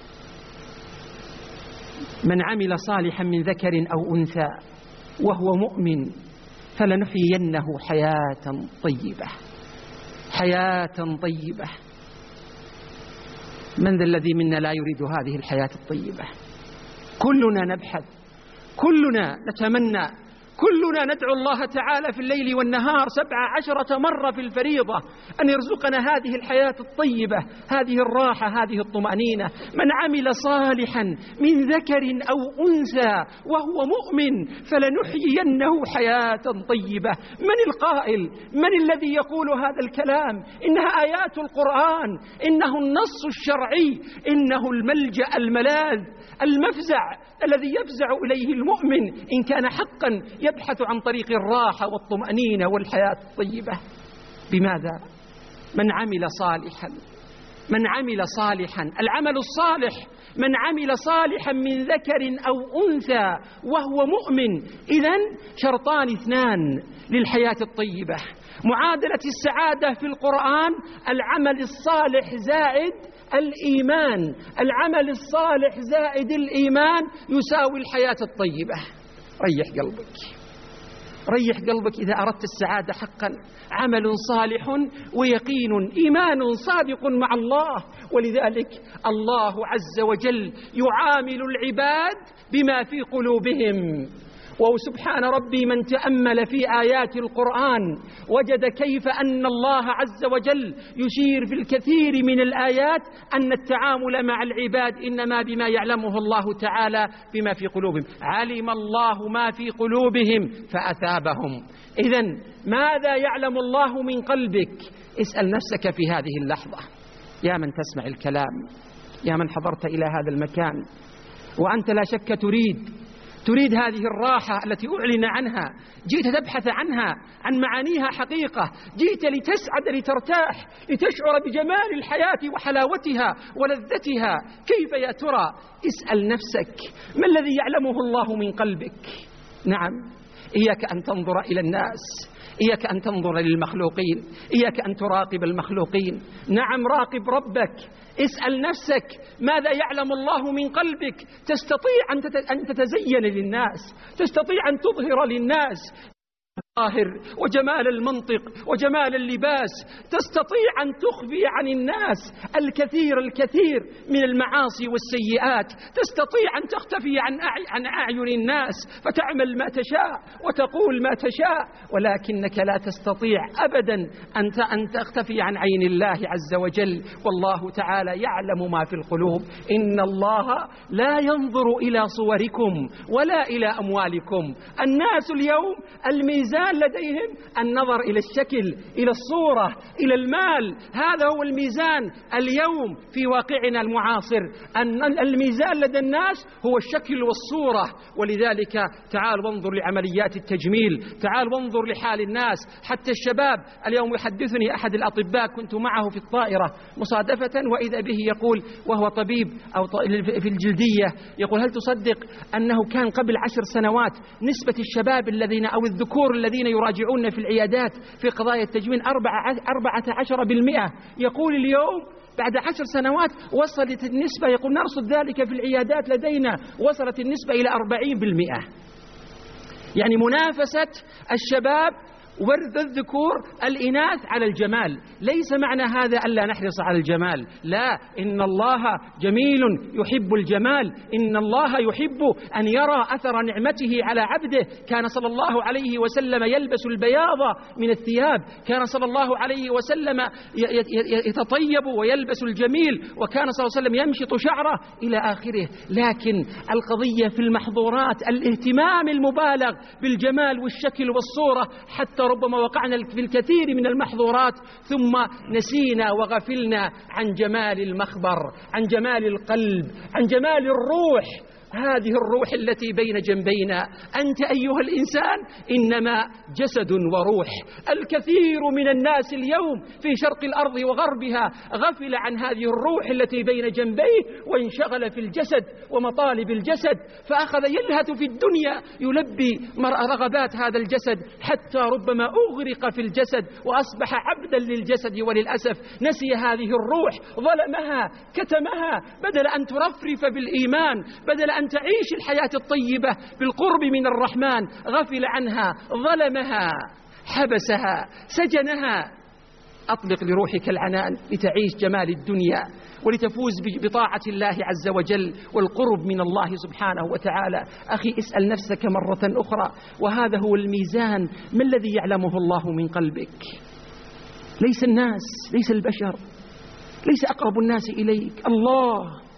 من عمل صالحا من ذكر أو أنثى وهو مؤمن فلنحيينه حياة طيبة. حياة طيبة. من ذا الذي منا لا يريد هذه الحياة الطيبة؟ كلنا نبحث، كلنا نتمنى، كلنا ندعو الله تعالى في الليل والنهار 17 مرة في الفريضة أن يرزقنا هذه الحياة الطيبة، هذه الراحة، هذه الطمأنينة. من عمل صالحا من ذكر أو أنثى وهو مؤمن فلنحيينه حياة طيبة. من القائل؟ من الذي يقول هذا الكلام؟ إنها آيات القرآن، إنه النص الشرعي، إنه الملجأ الملاذ المفزع الذي يفزع إليه المؤمن إن كان حقا يبحث عن طريق الراحة والطمأنينة والحياة الطيبة. بماذا؟ من عمل صالحا، من عمل صالحا، العمل الصالح، من عمل صالحا من ذكر أو أنثى وهو مؤمن. إذن شرطان اثنان للحياة الطيبة. معادلة السعادة في القرآن: العمل الصالح زائد الإيمان. العمل الصالح زائد الإيمان يساوي الحياة الطيبة. ريح قلبك، ريح قلبك إذا أردت السعادة حقا. عمل صالح ويقين، إيمان صادق مع الله. ولذلك الله عز وجل يعامل العباد بما في قلوبهم. وسبحان ربي من تأمل في آيات القرآن وجد كيف أن الله عز وجل يشير في الكثير من الآيات أن التعامل مع العباد إنما بما يعلمه الله تعالى بما في قلوبهم. علم الله ما في قلوبهم فأثابهم. إذن ماذا يعلم الله من قلبك؟ اسأل نفسك في هذه اللحظة يا من تسمع الكلام، يا من حضرت إلى هذا المكان وأنت لا شك تريد هذه الراحة التي أعلن عنها، جئت تبحث عنها، عن معانيها حقيقة، جئت لتسعد، لترتاح، لتشعر بجمال الحياة وحلاوتها ولذتها. كيف يا ترى؟ اسأل نفسك ما الذي يعلمه الله من قلبك. نعم، إياك أن تنظر إلى الناس، إياك أن تنظر للمخلوقين، إياك أن تراقب المخلوقين. نعم، راقب ربك. اسأل نفسك ماذا يعلم الله من قلبك. تستطيع أن تتزين للناس، تستطيع أن تظهر للناس الظاهر وجمال المنطق وجمال اللباس، تستطيع أن تخفي عن الناس الكثير من المعاصي والسيئات، تستطيع أن تختفي عن أعين الناس فتعمل ما تشاء وتقول ما تشاء، ولكنك لا تستطيع أبدا أن تختفي عن عين الله عز وجل. والله تعالى يعلم ما في القلوب. إن الله لا ينظر إلى صوركم ولا إلى أموالكم. الناس اليوم الميزان الميزان لديهم النظر إلى الشكل، إلى الصورة، إلى المال. هذا هو الميزان اليوم في واقعنا المعاصر، أن الميزان لدى الناس هو الشكل والصورة. ولذلك تعال وانظر لعمليات التجميل، تعال وانظر لحال الناس، حتى الشباب. اليوم يحدثني أحد الأطباء كنت معه في الطائرة مصادفة، وإذا به يقول وهو طبيب أو في الجلدية، يقول هل تصدق أنه كان قبل 10 سنوات نسبة الشباب الذين أو الذكور الذين يراجعون في العيادات في قضايا التجميل 14%. يقول اليوم بعد 10 سنوات وصلت النسبة، يقول نرصد ذلك في العيادات لدينا، وصلت النسبة إلى 40%. يعني منافسة الشباب ورد الذكور الإناث على الجمال. ليس معنى هذا ألا نحرص على الجمال، لا، إن الله جميل يحب الجمال، إن الله يحب أن يرى أثر نعمته على عبده. كان صلى الله عليه وسلم يلبس البياض من الثياب، كان صلى الله عليه وسلم يتطيب ويلبس الجميل، وكان صلى الله عليه وسلم يمشط شعره إلى آخره. لكن القضية في المحظورات الاهتمام المبالغ بالجمال والشكل والصورة، حتى ربما وقعنا في الكثير من المحظورات ثم نسينا وغفلنا عن جمال المخبر، عن جمال القلب، عن جمال الروح. هذه الروح التي بين جنبينا. أنت أيها الإنسان إنما جسد وروح. الكثير من الناس اليوم في شرق الأرض وغربها غفل عن هذه الروح التي بين جنبيه، وانشغل في الجسد ومطالب الجسد، فأخذ يلهث في الدنيا يلبي رغبات هذا الجسد، حتى ربما أغرق في الجسد وأصبح عبدا للجسد. وللأسف نسي هذه الروح، ظلمها، كتمها، بدل أن ترفرف بالإيمان، بدل أن تعيش الحياة الطيبة بالقرب من الرحمن، غفل عنها، ظلمها، حبسها، سجنها. أطلق لروحك العنان لتعيش جمال الدنيا ولتفوز بطاعة الله عز وجل والقرب من الله سبحانه وتعالى. أخي اسأل نفسك مرة أخرى، وهذا هو الميزان، ما الذي يعلمه الله من قلبك؟ ليس الناس، ليس البشر، ليس أقرب الناس إليك، الله.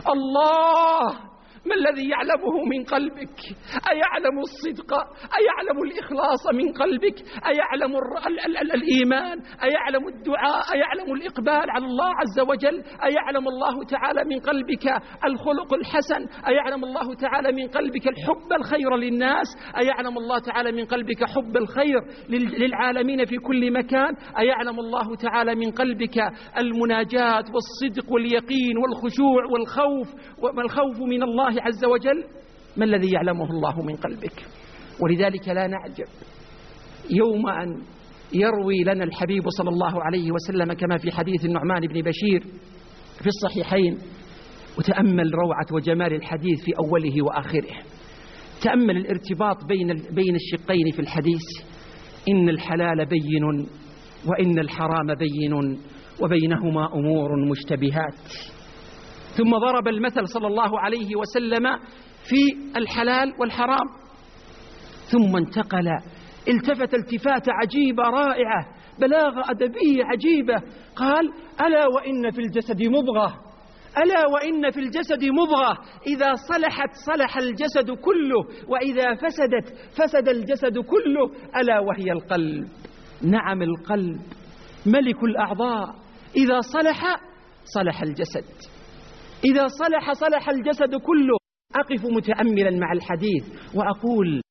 ما الذي يعلمه من قلبك؟ أيعلم الصدق؟ أيعلم الإخلاص من قلبك؟ أيعلم الإيمان؟ أيعلم الدعاء؟ أيعلم الإقبال على الله عز وجل؟ أيعلم الله تعالى من قلبك الخلق الحسن؟ أيعلم الله تعالى من قلبك الحب الخير للناس؟ أيعلم الله تعالى من قلبك حب الخير للعالمين في كل مكان؟ أيعلم الله تعالى من قلبك المناجاة والصدق واليقين والخشوع والخوف من الله عز وجل؟ ما الذي يعلمه الله من قلبك؟ ولذلك لا نعجب يوم أن يروي لنا الحبيب صلى الله عليه وسلم كما في حديث النعمان بن بشير في الصحيحين، وتأمل روعة وجمال الحديث في أوله وآخره، تأمل الارتباط بين الشقين في الحديث. إن الحلال بين وإن الحرام بين وبينهما أمور مشتبهات. ثم ضرب المثل صلى الله عليه وسلم في الحلال والحرام، ثم انتقل، التفت التفاتة عجيبة رائعة، بلاغة أدبية عجيبة، قال ألا وإن في الجسد مضغة، ألا وإن في الجسد مضغة إذا صلحت صلح الجسد كله، وإذا فسدت فسد الجسد كله، ألا وهي القلب. نعم، القلب ملك الأعضاء، إذا صلح صلح الجسد، إذا صلح صلح الجسد كله. أقف متأملا مع الحديث وأقول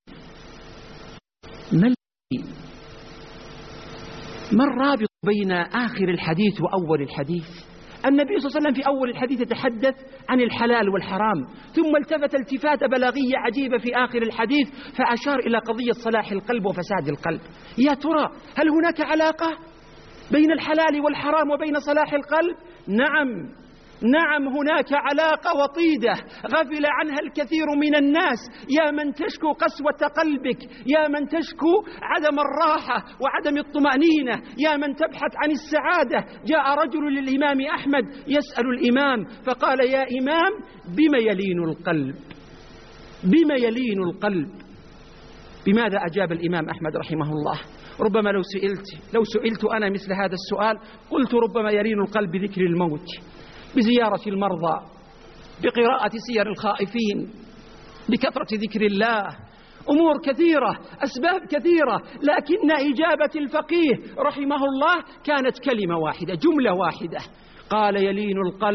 ما الرابط بين آخر الحديث وأول الحديث؟ النبي صلى الله عليه وسلم في أول الحديث يتحدث عن الحلال والحرام، ثم التفت التفاتة بلاغية عجيبة في آخر الحديث فأشار إلى قضية صلاح القلب وفساد القلب. يا ترى هل هناك علاقة بين الحلال والحرام وبين صلاح القلب؟ نعم هناك علاقة وطيدة غفل عنها الكثير من الناس. يا من تشكو قسوة قلبك، يا من تشكو عدم الراحة وعدم الطمأنينة، يا من تبحث عن السعادة. جاء رجل للإمام أحمد يسأل الإمام فقال يا إمام بما يلين القلب؟ بما يلين القلب؟ بماذا أجاب الإمام أحمد رحمه الله؟ ربما لو سئلت أنا مثل هذا السؤال قلت ربما يلين القلب بذكر الموت، بزيارة المرضى، بقراءة سير الخائفين، بكثرة ذكر الله. أمور كثيرة، أسباب كثيرة، لكن إجابة الفقيه رحمه الله كانت كلمة واحدة، جملة واحدة، قال: يلين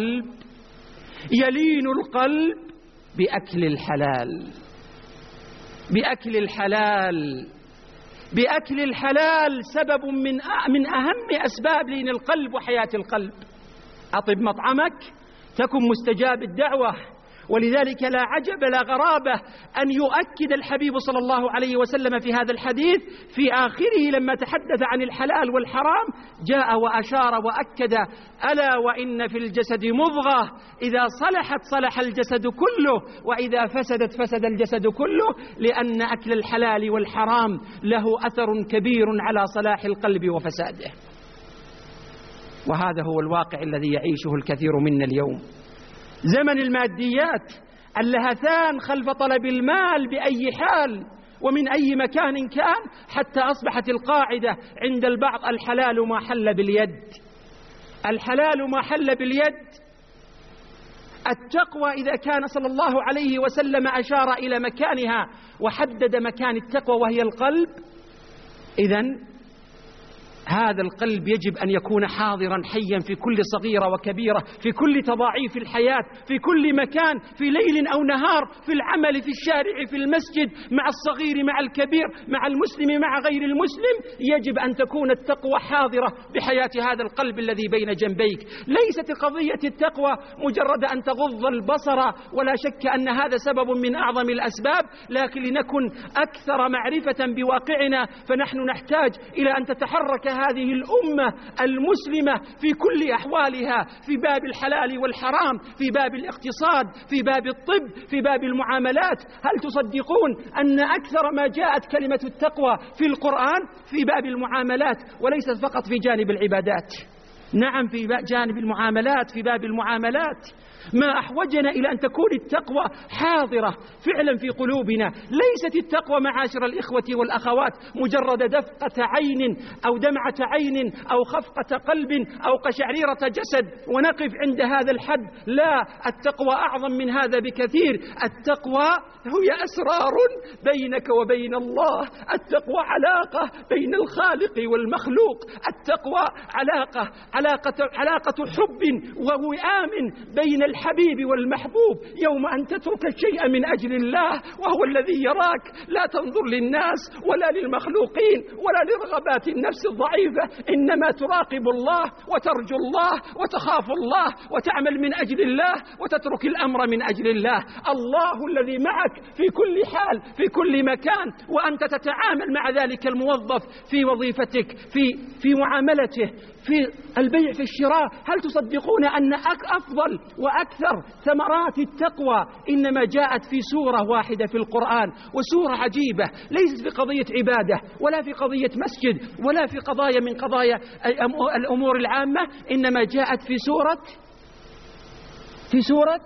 القلب بأكل الحلال. بأكل الحلال، بأكل الحلال سبب من أهم أسباب لين القلب وحياة القلب. أطب مطعمك تكن مستجاب الدعوة. ولذلك لا عجب لا غرابة أن يؤكد الحبيب صلى الله عليه وسلم في هذا الحديث في آخره لما تحدث عن الحلال والحرام جاء وأشار وأكد: ألا وإن في الجسد مضغة إذا صلحت صلح الجسد كله وإذا فسدت فسد الجسد كله، لأن أكل الحلال والحرام له أثر كبير على صلاح القلب وفساده. وهذا هو الواقع الذي يعيشه الكثير منا اليوم، زمن الماديات، اللهثان خلف طلب المال بأي حال ومن أي مكان كان، حتى أصبحت القاعدة عند البعض: الحلال ما حل باليد. الحلال ما حل باليد. التقوى إذا كان صلى الله عليه وسلم أشار إلى مكانها وحدد مكان التقوى وهي القلب، إذن هذا القلب يجب أن يكون حاضرا حيا في كل صغيرة وكبيرة، في كل تضاعيف الحياة، في كل مكان، في ليل أو نهار، في العمل، في الشارع، في المسجد، مع الصغير مع الكبير، مع المسلم مع غير المسلم. يجب أن تكون التقوى حاضرة بحياة هذا القلب الذي بين جنبيك. ليست قضية التقوى مجرد أن تغض البصر، ولا شك أن هذا سبب من أعظم الأسباب، لكن لنكن أكثر معرفة بواقعنا فنحن نحتاج إلى أن تتحرك هذه الأمة المسلمة في كل أحوالها، في باب الحلال والحرام، في باب الاقتصاد، في باب الطب، في باب المعاملات. هل تصدقون أن أكثر ما جاءت كلمة التقوى في القرآن في باب المعاملات وليست فقط في جانب العبادات؟ نعم، في جانب المعاملات، في باب المعاملات. ما أحوجنا إلى أن تكون التقوى حاضرة فعلا في قلوبنا. ليست التقوى معاشر الإخوة والأخوات مجرد دفقة عين أو دمعة عين أو خفقة قلب أو قشعريرة جسد ونقف عند هذا الحد. لا، التقوى أعظم من هذا بكثير. التقوى هي أسرار بينك وبين الله. التقوى علاقة بين الخالق والمخلوق. التقوى علاقة حب ووئام بين الحبيب والمحبوب. يوم أن تترك الشيء من أجل الله وهو الذي يراك، لا تنظر للناس ولا للمخلوقين ولا لرغبات النفس الضعيفة، إنما تراقب الله وترجو الله وتخاف الله وتعمل من أجل الله وتترك الأمر من أجل الله. الله الذي معك في كل حال في كل مكان، وأنت تتعامل مع ذلك الموظف في وظيفتك، في معاملته، في البيع، في الشراء. هل تصدقون أن أفضل وأكثر ثمرات التقوى إنما جاءت في سورة واحدة في القرآن، وسورة عجيبة ليست في قضية عبادة ولا في قضية مسجد ولا في قضايا من قضايا الأمور العامة، إنما جاءت في سورة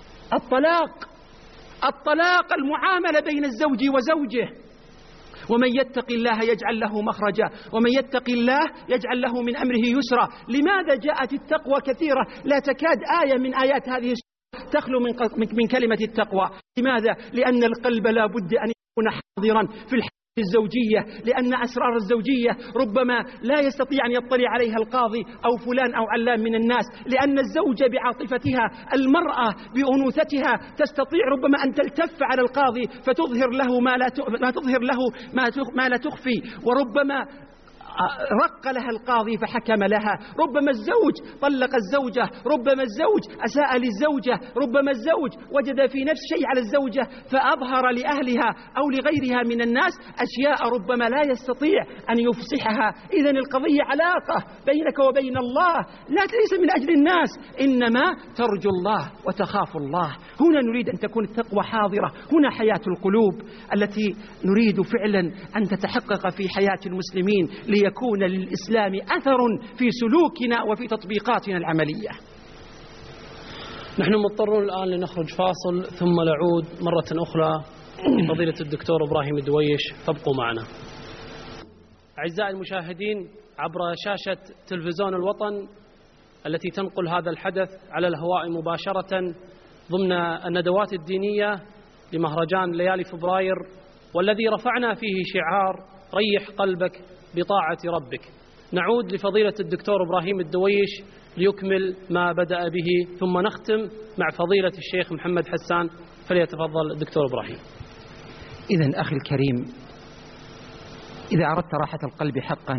الطلاق، المعاملة بين الزوج وزوجه. ومن يتق الله يجعل له مخرجا ومن يتق الله يجعل له من أمره يسرا. لماذا جاءت التقوى كثيرة؟ لا تكاد آية من آيات هذه السورة تخلو من كلمة التقوى. لماذا؟ لأن القلب لا بد أن يكون حاضرا في الحياة الزوجية، لأن أسرار الزوجية ربما لا يستطيع أن يطلع عليها القاضي أو فلان أو علام من الناس، لأن الزوجة بعاطفتها، المرأة بأنوثتها تستطيع ربما أن تلتف على القاضي فتظهر له ما لا تخفي، وربما رق لها القاضي فحكم لها. ربما الزوج طلق الزوجة، ربما الزوج أساء للزوجة، ربما الزوج وجد في نفس شيء على الزوجة فأظهر لأهلها أو لغيرها من الناس أشياء ربما لا يستطيع أن يفصحها. إذن القضية علاقة بينك وبين الله، لا ليس من أجل الناس، إنما ترجو الله وتخاف الله. هنا نريد أن تكون التقوى حاضرة، هنا حياة القلوب التي نريد فعلا أن تتحقق في حياة المسلمين ليكون للإسلام أثر في سلوكنا وفي تطبيقاتنا العملية. نحن مضطرون الآن لنخرج فاصل ثم نعود مرة أخرى فضيلة الدكتور إبراهيم الدويش، فابقوا معنا. أعزائي المشاهدين عبر شاشة تلفزيون الوطن التي تنقل هذا الحدث على الهواء مباشرة ضمن الندوات الدينية لمهرجان ليالي فبراير والذي رفعنا فيه شعار ريح قلبك بطاعة ربك. نعود لفضيلة الدكتور إبراهيم الدويش ليكمل ما بدأ به، ثم نختم مع فضيلة الشيخ محمد حسان. فليتفضل الدكتور إبراهيم. إذن أخي الكريم، إذا أردت راحة القلب حقا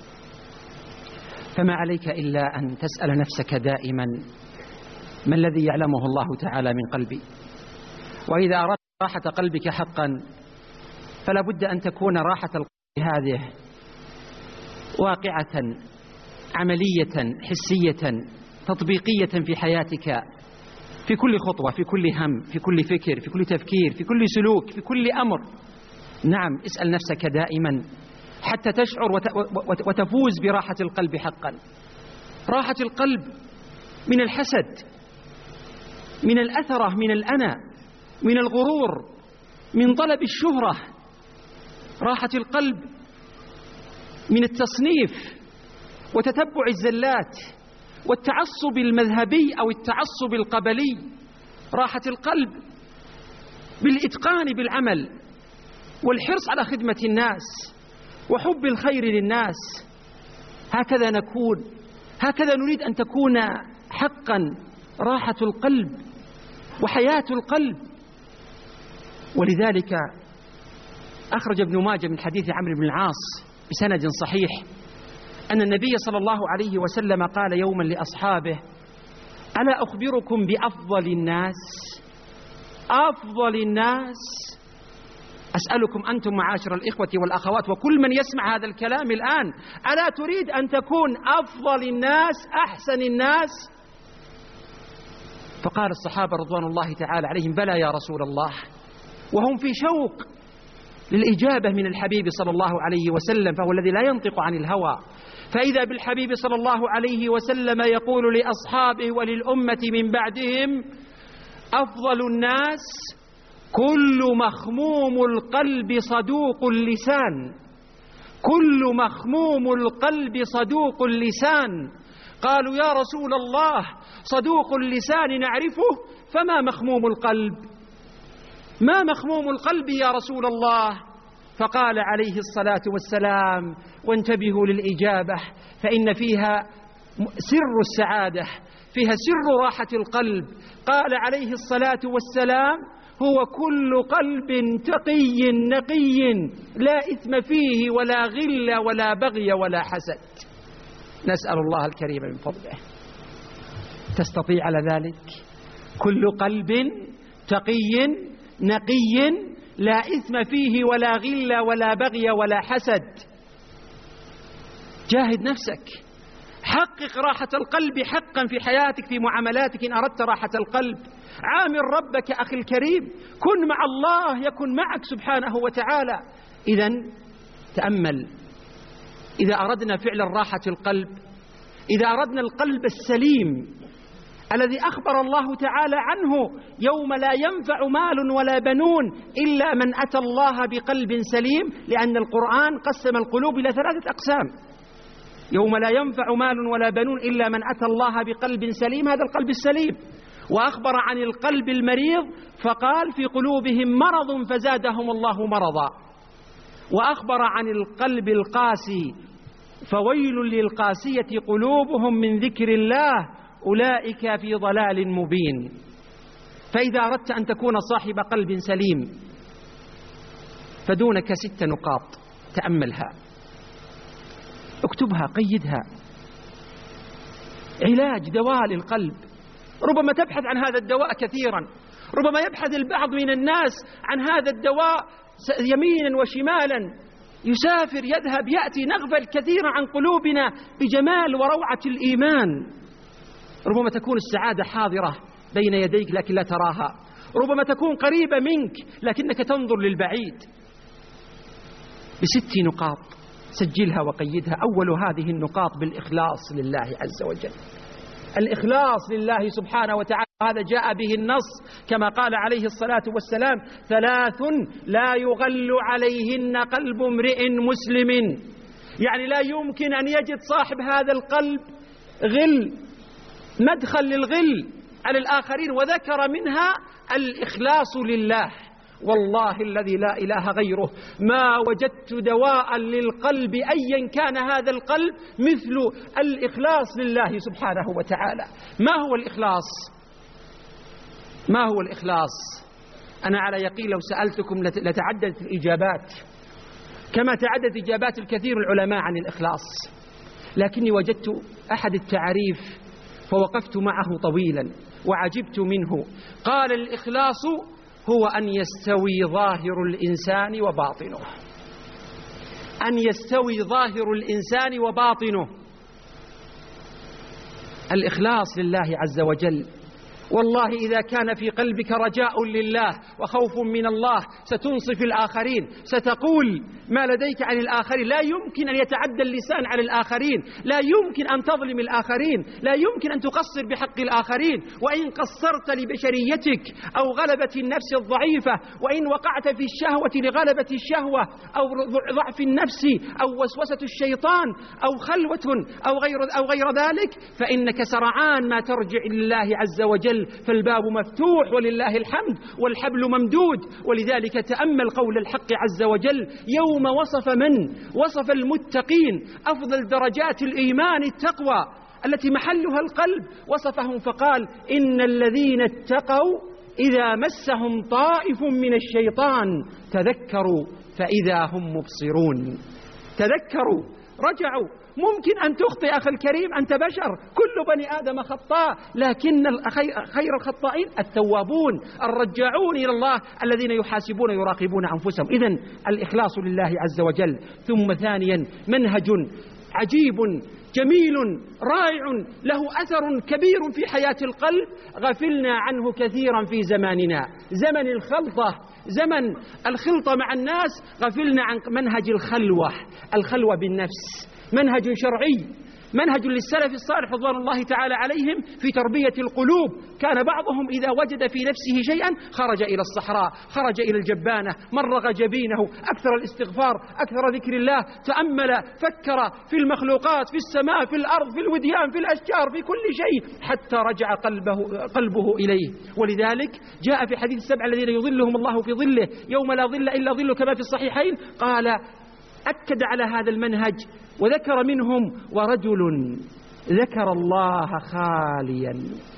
فما عليك إلا أن تسأل نفسك دائما ما الذي يعلمه الله تعالى من قلبي. وإذا أردت راحة قلبك حقا فلا بد أن تكون راحة القلب هذه واقعة عملية حسية تطبيقية في حياتك، في كل خطوة، في كل هم، في كل فكر، في كل تفكير، في كل سلوك، في كل أمر. نعم، اسأل نفسك دائما حتى تشعر وتفوز براحة القلب حقا. راحة القلب من الحسد، من الأثرة، من الأنا، من الغرور، من طلب الشهرة. راحة القلب من التصنيف وتتبع الزلات والتعصب المذهبي أو التعصب القبلي. راحة القلب بالإتقان بالعمل والحرص على خدمة الناس وحب الخير للناس. هكذا نكون، هكذا نريد أن تكون حقا راحة القلب وحياة القلب. ولذلك أخرج ابن ماجه من حديث عمرو بن العاص بسند صحيح أن النبي صلى الله عليه وسلم قال يوما لأصحابه: ألا أخبركم بأفضل الناس؟ أفضل الناس. أسألكم أنتم معاشر الإخوة والأخوات وكل من يسمع هذا الكلام الآن، ألا تريد أن تكون أفضل الناس، أحسن الناس؟ فقال الصحابة رضوان الله تعالى عليهم: بلى يا رسول الله، وهم في شوق للإجابة من الحبيب صلى الله عليه وسلم، فهو الذي لا ينطق عن الهوى. فإذا بالحبيب صلى الله عليه وسلم يقول لأصحابه وللأمة من بعدهم: أفضل الناس كل مخموم القلب صدوق اللسان. كل مخموم القلب صدوق اللسان. قالوا: يا رسول الله، صدوق اللسان نعرفه، فما مخموم القلب؟ ما مخموم القلب يا رسول الله؟ فقال عليه الصلاة والسلام، وانتبهوا للإجابة فإن فيها سر السعادة، فيها سر راحة القلب. قال عليه الصلاة والسلام: هو كل قلب تقي نقي لا إثم فيه ولا غل ولا بغي ولا حسد. نسأل الله الكريم من فضله. تستطيع على ذلك؟ كل قلب تقي نقي لا إثم فيه ولا غل ولا بغي ولا حسد. جاهد نفسك، حقق راحة القلب حقا في حياتك، في معاملاتك. إن أردت راحة القلب عامل ربك أخي الكريم، كن مع الله يكن معك سبحانه وتعالى. إذن تأمل، إذا أردنا فعلا راحة القلب، إذا أردنا القلب السليم الذي أخبر الله تعالى عنه يوم لا ينفع مال ولا بنون إلا من أتى الله بقلب سليم، لأن القرآن قسم القلوب إلى 3 أقسام. يوم لا ينفع مال ولا بنون إلا من أتى الله بقلب سليم، هذا القلب السليم. وأخبر عن القلب المريض فقال: في قلوبهم مرض فزادهم الله مرضا. وأخبر عن القلب القاسي فويل للقاسية قلوبهم من ذكر الله أولئك في ضلال مبين. فإذا أردت أن تكون صاحب قلب سليم فدونك 6 نقاط تأملها، اكتبها، قيدها. علاج دواء للقلب. ربما تبحث عن هذا الدواء كثيرا، ربما يبحث البعض من الناس عن هذا الدواء يمينا وشمالا، يسافر يذهب يأتي، نغفل كثيرا عن قلوبنا بجمال وروعة الإيمان. ربما تكون السعادة حاضرة بين يديك لكن لا تراها، ربما تكون قريبة منك لكنك تنظر للبعيد. ب6 نقاط سجلها وقيدها. أول هذه النقاط بالإخلاص لله عز وجل. الإخلاص لله سبحانه وتعالى، هذا جاء به النص كما قال عليه الصلاة والسلام: 3 لا يغل عليهن قلب امرئ مسلم. يعني لا يمكن أن يجد صاحب هذا القلب غل، مدخل للغل على الآخرين، وذكر منها الإخلاص لله. والله الذي لا إله غيره ما وجدت دواء للقلب أيا كان هذا القلب مثل الإخلاص لله سبحانه وتعالى. ما هو الإخلاص؟ ما هو الإخلاص؟ أنا على يقين لو سألتكم لتعددت الإجابات كما تعددت إجابات الكثير العلماء عن الإخلاص، لكني وجدت أحد التعريف فوقفت معه طويلا وعجبت منه. قال: الإخلاص هو أن يستوي ظاهر الإنسان وباطنه. أن يستوي ظاهر الإنسان وباطنه. الإخلاص لله عز وجل. والله إذا كان في قلبك رجاء لله وخوف من الله ستنصف الآخرين، ستقول ما لديك عن الآخرين، لا يمكن أن يتعدى اللسان على الآخرين، لا يمكن أن تظلم الآخرين، لا يمكن أن تقصر بحق الآخرين. وإن قصرت لبشريتك أو غلبة النفس الضعيفة، وإن وقعت في الشهوة لغلبة الشهوة أو ضعف النفس أو وسوسة الشيطان أو خلوة أو غير ذلك، فإنك سرعان ما ترجع لله عز وجل، فالباب مفتوح ولله الحمد والحبل ممدود. ولذلك تأمل قول الحق عز وجل يوم وصف المتقين أفضل درجات الإيمان التقوى التي محلها القلب، وصفهم فقال: إن الذين اتقوا إذا مسهم طائف من الشيطان تذكروا فإذا هم مبصرون. تذكروا، رجعوا. ممكن أن تخطئ أخي الكريم، أنت بشر، كل بني آدم خطاء، لكن خير الخطائين التوابون الرجاعون إلى الله الذين يحاسبون يراقبون أنفسهم. إذن الإخلاص لله عز وجل. ثم ثانيا منهج عجيب جميل رائع له أثر كبير في حياة القلب غفلنا عنه كثيرا في زماننا، زمن زمن الخلطة مع الناس. غفلنا عن منهج الخلوة بالنفس، منهج شرعي، منهج للسلف الصالح رضوان الله تعالى عليهم في تربية القلوب. كان بعضهم إذا وجد في نفسه شيئا خرج إلى الصحراء، خرج إلى الجبانة، مرغ جبينه، أكثر الاستغفار، أكثر ذكر الله، تأمل، فكر في المخلوقات، في السماء، في الأرض، في الوديان، في الأشجار، في كل شيء، حتى رجع قلبه إليه. ولذلك جاء في حديث السبعة الذين يظلهم الله في ظله يوم لا ظل إلا ظله كما في الصحيحين، قال أكد على هذا المنهج وذكر منهم: ورجل ذكر الله خاليا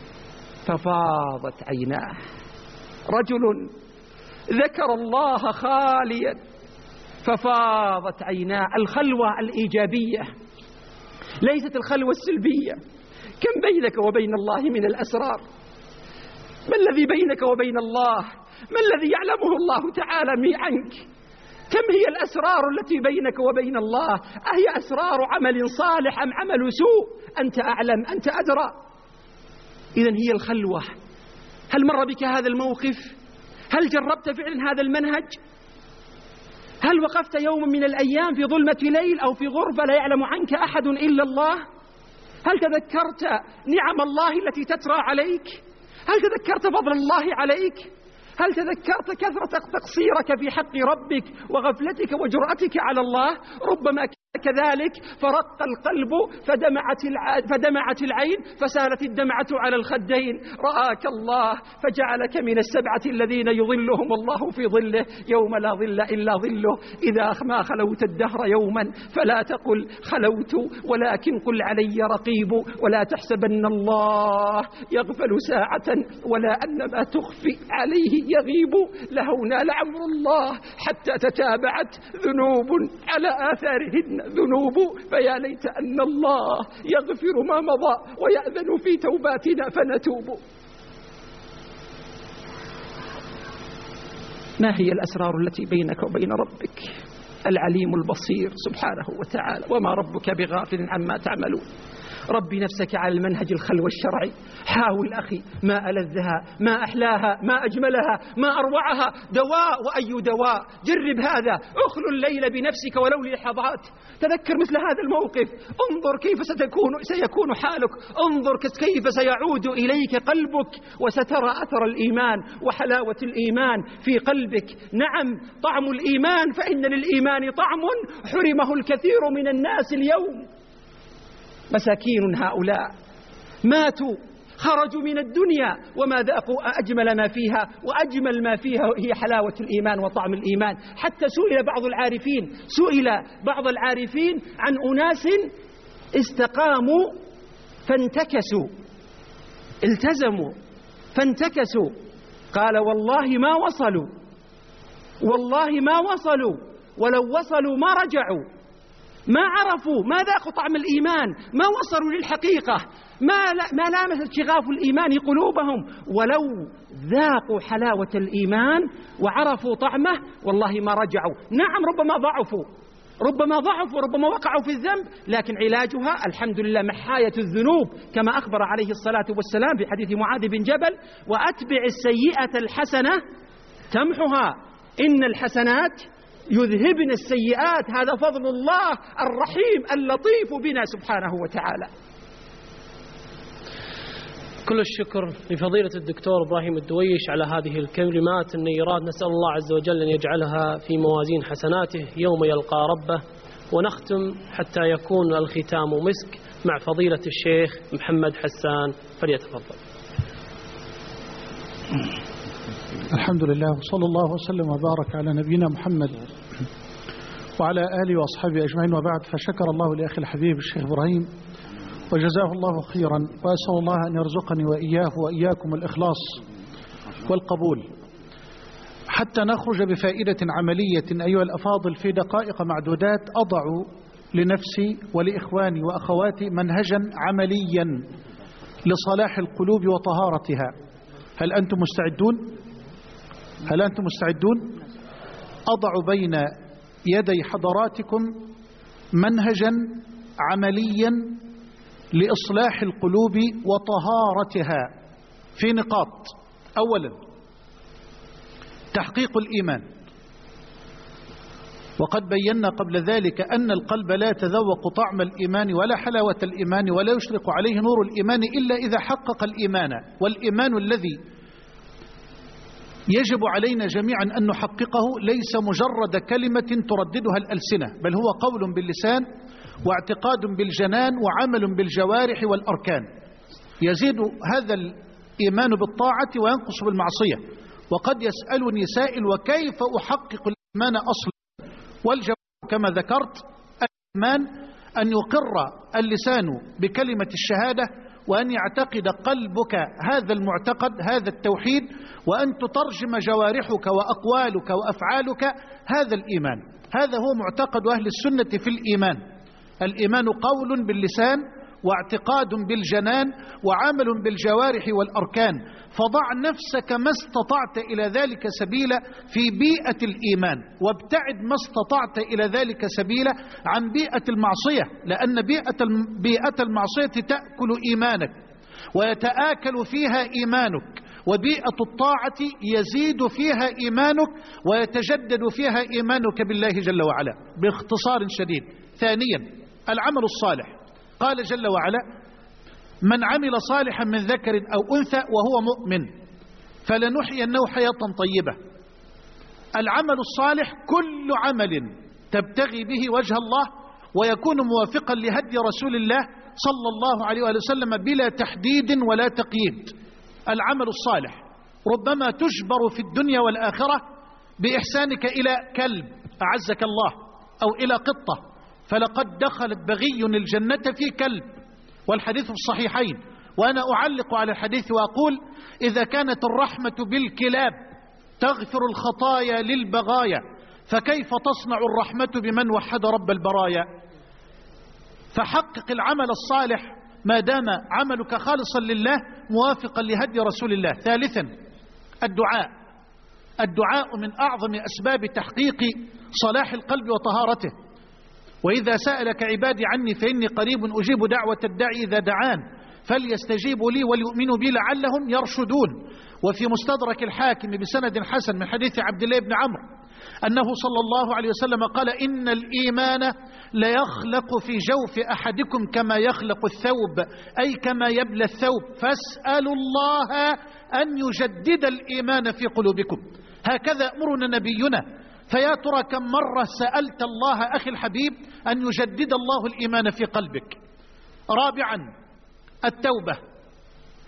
ففاضت عيناه. رجل ذكر الله خاليا ففاضت عيناه. الخلوة الإيجابية ليست الخلوة السلبية. كم بينك وبين الله من الأسرار؟ ما الذي بينك وبين الله؟ ما الذي يعلمه الله تعالى عنك؟ كم هي الأسرار التي بينك وبين الله؟ أهي أسرار عمل صالح أم عمل سوء؟ أنت أعلم، أنت أدرى. إذن هي الخلوة. هل مر بك هذا الموقف؟ هل جربت فعلا هذا المنهج؟ هل وقفت يوم من الأيام في ظلمة ليل أو في غرفة لا يعلم عنك أحد إلا الله؟ هل تذكرت نعم الله التي تترى عليك؟ هل تذكرت فضل الله عليك؟ هل تذكرت كثرة تقصيرك في حق ربك وغفلتك وجرأتك على الله؟ ربما كذلك فرق القلب فدمعت العين فسالت الدمعة على الخدين. رآك الله فجعلك من السبعة الذين يظلهم الله في ظله يوم لا ظل إلا ظله. إذا ما خلوت الدهر يوما فلا تقل خلوت، ولكن قل علي رقيب. ولا تحسبن الله يغفل ساعة ولا أن ما تخفي عليه يغيب. لهونا لعمر الله حتى تتابعت ذنوب على آثارهن ذنوب، فيا ليت أن الله يغفر ما مضى ويأذن في توباتنا فنتوب. ما هي الأسرار التي بينك وبين ربك؟ العليم البصير سبحانه وتعالى. وما ربك بغافل عما تعملون. ربي نفسك على المنهج الخلوة الشرعي. حاول أخي، ما ألذها، ما أحلاها، ما أجملها، ما أروعها. دواء، وأي دواء. جرب هذا، أخلو الليل بنفسك ولو للحظات. تذكر مثل هذا الموقف، انظر كيف سيكون حالك، انظر كيف سيعود إليك قلبك، وسترى أثر الإيمان وحلاوة الإيمان في قلبك. نعم، طعم الإيمان، فإن للإيمان طعم حرمه الكثير من الناس اليوم. مساكين هؤلاء ماتوا خرجوا من الدنيا وما ذاقوا أجمل ما فيها، وأجمل ما فيها هي حلاوة الإيمان وطعم الإيمان. حتى سئل بعض العارفين عن أناس استقاموا فانتكسوا، التزموا فانتكسوا، قال والله ما وصلوا، ولو وصلوا ما رجعوا، ما عرفوا، ما ذاقوا طعم الإيمان، ما وصلوا للحقيقة، ما لامست شغاف الإيمان قلوبهم. ولو ذاقوا حلاوة الإيمان وعرفوا طعمه والله ما رجعوا. نعم ربما ضعفوا، ربما وقعوا في الذنب، لكن علاجها الحمد لله محاية الذنوب، كما أخبر عليه الصلاة والسلام في حديث معاذ بن جبل: وأتبع السيئة الحسنة تمحها، إن الحسنات يذهبن السيئات. هذا فضل الله الرحيم اللطيف بنا سبحانه وتعالى. كل الشكر لفضيلة الدكتور إبراهيم الدويش على هذه الكلمات النيرات، نسأل الله عز وجل أن يجعلها في موازين حسناته يوم يلقى ربه. ونختم حتى يكون الختام مسك مع فضيلة الشيخ محمد حسان، فليتفضل. الحمد لله، وصلى الله وسلم وبارك على نبينا محمد وعلى آله وأصحابه أجمعين، وبعد. فشكر الله لأخي الحبيب الشيخ إبراهيم وجزاه الله خيرا، وأسأل الله أن يرزقني وإياه وإياكم الإخلاص والقبول حتى نخرج بفائدة عملية. أيها الأفاضل، في دقائق معدودات أضع لنفسي ولإخواني وأخواتي منهجا عمليا لصلاح القلوب وطهارتها. هل أنتم مستعدون؟ أضع بين يدي حضراتكم منهجا عمليا لإصلاح القلوب وطهارتها في نقاط. أولا، تحقيق الإيمان، وقد بينا قبل ذلك أن القلب لا يتذوق طعم الإيمان ولا حلاوة الإيمان ولا يشرق عليه نور الإيمان إلا إذا حقق الإيمان. والإيمان الذي يجب علينا جميعا أن نحققه ليس مجرد كلمة ترددها الألسنة، بل هو قول باللسان واعتقاد بالجنان وعمل بالجوارح والأركان. يزيد هذا الإيمان بالطاعة وينقص بالمعصية. وقد يسألني سائل: وكيف أحقق الإيمان أصلا؟ والجواب كما ذكرت: الإيمان أن يقر اللسان بكلمة الشهادة، وأن يعتقد قلبك هذا المعتقد، هذا التوحيد، وأن تترجم جوارحك وأقوالك وأفعالك هذا الإيمان. هذا هو معتقد أهل السنة في الإيمان. الإيمان قول باللسان واعتقاد بالجنان وعمل بالجوارح والأركان. فضع نفسك ما استطعت إلى ذلك سبيلا في بيئة الإيمان، وابتعد ما استطعت إلى ذلك سبيلا عن بيئة المعصية، لأن بيئة المعصية تأكل إيمانك ويتآكل فيها إيمانك، وبيئة الطاعة يزيد فيها إيمانك ويتجدد فيها إيمانك بالله جل وعلا. باختصار شديد. ثانيا، العمل الصالح. قال جل وعلا: من عمل صالحا من ذكر أو أنثى وهو مؤمن فلنحيينه حياة طيبة. العمل الصالح كل عمل تبتغي به وجه الله ويكون موافقا لهدي رسول الله صلى الله عليه وسلم بلا تحديد ولا تقييد. العمل الصالح ربما تجبر في الدنيا والآخرة بإحسانك إلى كلب أعزك الله، أو إلى قطة، فلقد دخلت بغي الجنة في كلب، والحديث في الصحيحين. وأنا أعلق على الحديث وأقول: إذا كانت الرحمة بالكلاب تغفر الخطايا للبغايا، فكيف تصنع الرحمة بمن وحد رب البرايا؟ فحقق العمل الصالح ما دام عملك خالصا لله موافقا لهدي رسول الله. ثالثا، الدعاء من أعظم أسباب تحقيق صلاح القلب وطهارته. وإذا سألك عبادي عني فإني قريب أجيب دعوة الداعي إذا دعان فليستجيبوا لي وليؤمنوا بي لعلهم يرشدون. وفي مستدرك الحاكم بسند حسن من حديث عبد الله بن عمرو أنه صلى الله عليه وسلم قال: إن الإيمان ليخلق في جوف أحدكم كما يخلق الثوب، أي كما يبلى الثوب، فاسألوا الله أن يجدد الإيمان في قلوبكم. هكذا أمرنا نبينا. فيا ترى كم مرة سألت الله أخي الحبيب أن يجدد الله الإيمان في قلبك. رابعا، التوبة.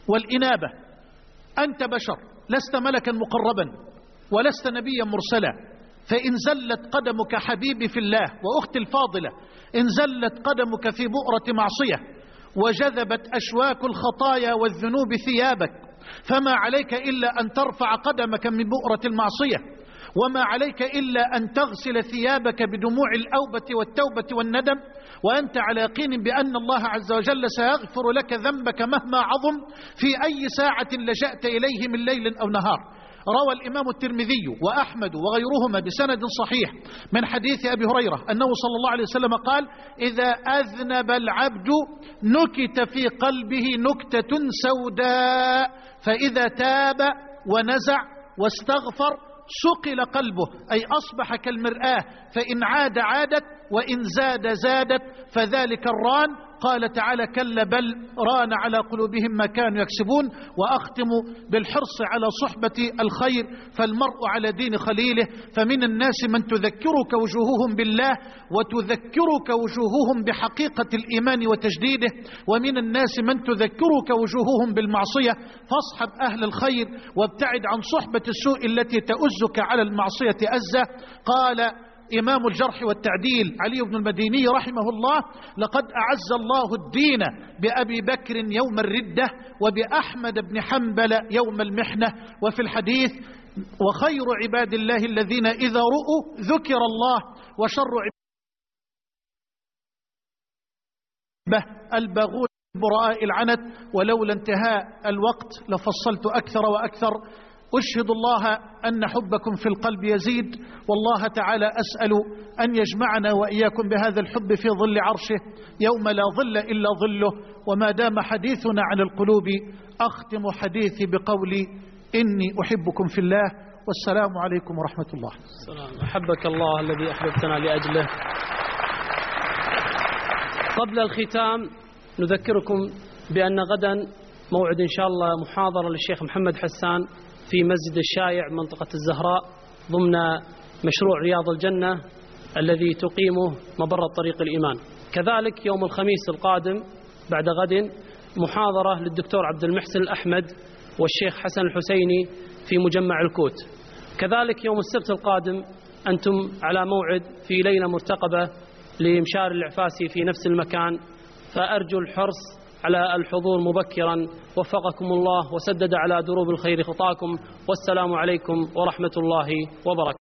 والإنابة. أنت بشر، لست ملكا مقربا ولست نبيا مرسلا، فإن زلت قدمك حبيبي في الله وأختي الفاضلة، إن زلت قدمك في بؤرة معصية وجذبت أشواك الخطايا والذنوب ثيابك، فما عليك إلا أن ترفع قدمك من بؤرة المعصية، وما عليك إلا أن تغسل ثيابك بدموع الأوبة والتوبة والندم، وأنت على يقين بأن الله عز وجل سيغفر لك ذنبك مهما عظم في أي ساعة لجأت إليه من ليل أو نهار. روى الإمام الترمذي وأحمد وغيرهما بسند صحيح من حديث أبي هريرة أنه صلى الله عليه وسلم قال: إذا أذنب العبد نكت في قلبه نكتة سوداء، فإذا تاب ونزع واستغفر سقل قلبه، أي أصبح كالمرآة، فإن عاد عادت وإن زاد زادت، فذلك الران. قال تعالى: كلا بل ران على قلوبهم ما كانوا يكسبون. وأختم بالحرص على صحبة الخير، فالمرء على دين خليله، فمن الناس من تذكرك وجوههم بالله وتذكرك وجوههم بحقيقة الإيمان وتجديده، ومن الناس من تذكرك وجوههم بالمعصية، فاصحب أهل الخير وابتعد عن صحبة السوء التي تؤزك على المعصية أزة. قال إمام الجرح والتعديل علي بن المديني رحمه الله: لقد أعز الله الدين بأبي بكر يوم الردة وبأحمد بن حنبل يوم المحنة. وفي الحديث: وخير عباد الله الذين إذا رؤوا ذكر الله، وشر عباده الباغون براء العنت. ولولا انتهاء الوقت لفصلت أكثر وأكثر. أشهد الله أن حبكم في القلب يزيد، والله تعالى أسأل أن يجمعنا وإياكم بهذا الحب في ظل عرشه يوم لا ظل إلا ظله. وما دام حديثنا عن القلوب أختم حديثي بقولي: إني أحبكم في الله، والسلام عليكم ورحمة الله. السلام. أحبك الله الذي أحببتنا لأجله. قبل الختام نذكركم بأن غدا موعد إن شاء الله محاضرة للشيخ محمد حسان في مسجد الشايع منطقة الزهراء ضمن مشروع رياض الجنة الذي تقيمه مبرة طريق الإيمان. كذلك يوم الخميس القادم بعد غد محاضرة للدكتور عبد المحسن الأحمد والشيخ حسن الحسيني في مجمع الكوت. كذلك يوم السبت القادم أنتم على موعد في ليلة مرتقبة لمشار العفاسي في نفس المكان، فأرجو الحرص على الحضور مبكرا. وفقكم الله وسدد على دروب الخير خطاكم، والسلام عليكم ورحمة الله وبركاته.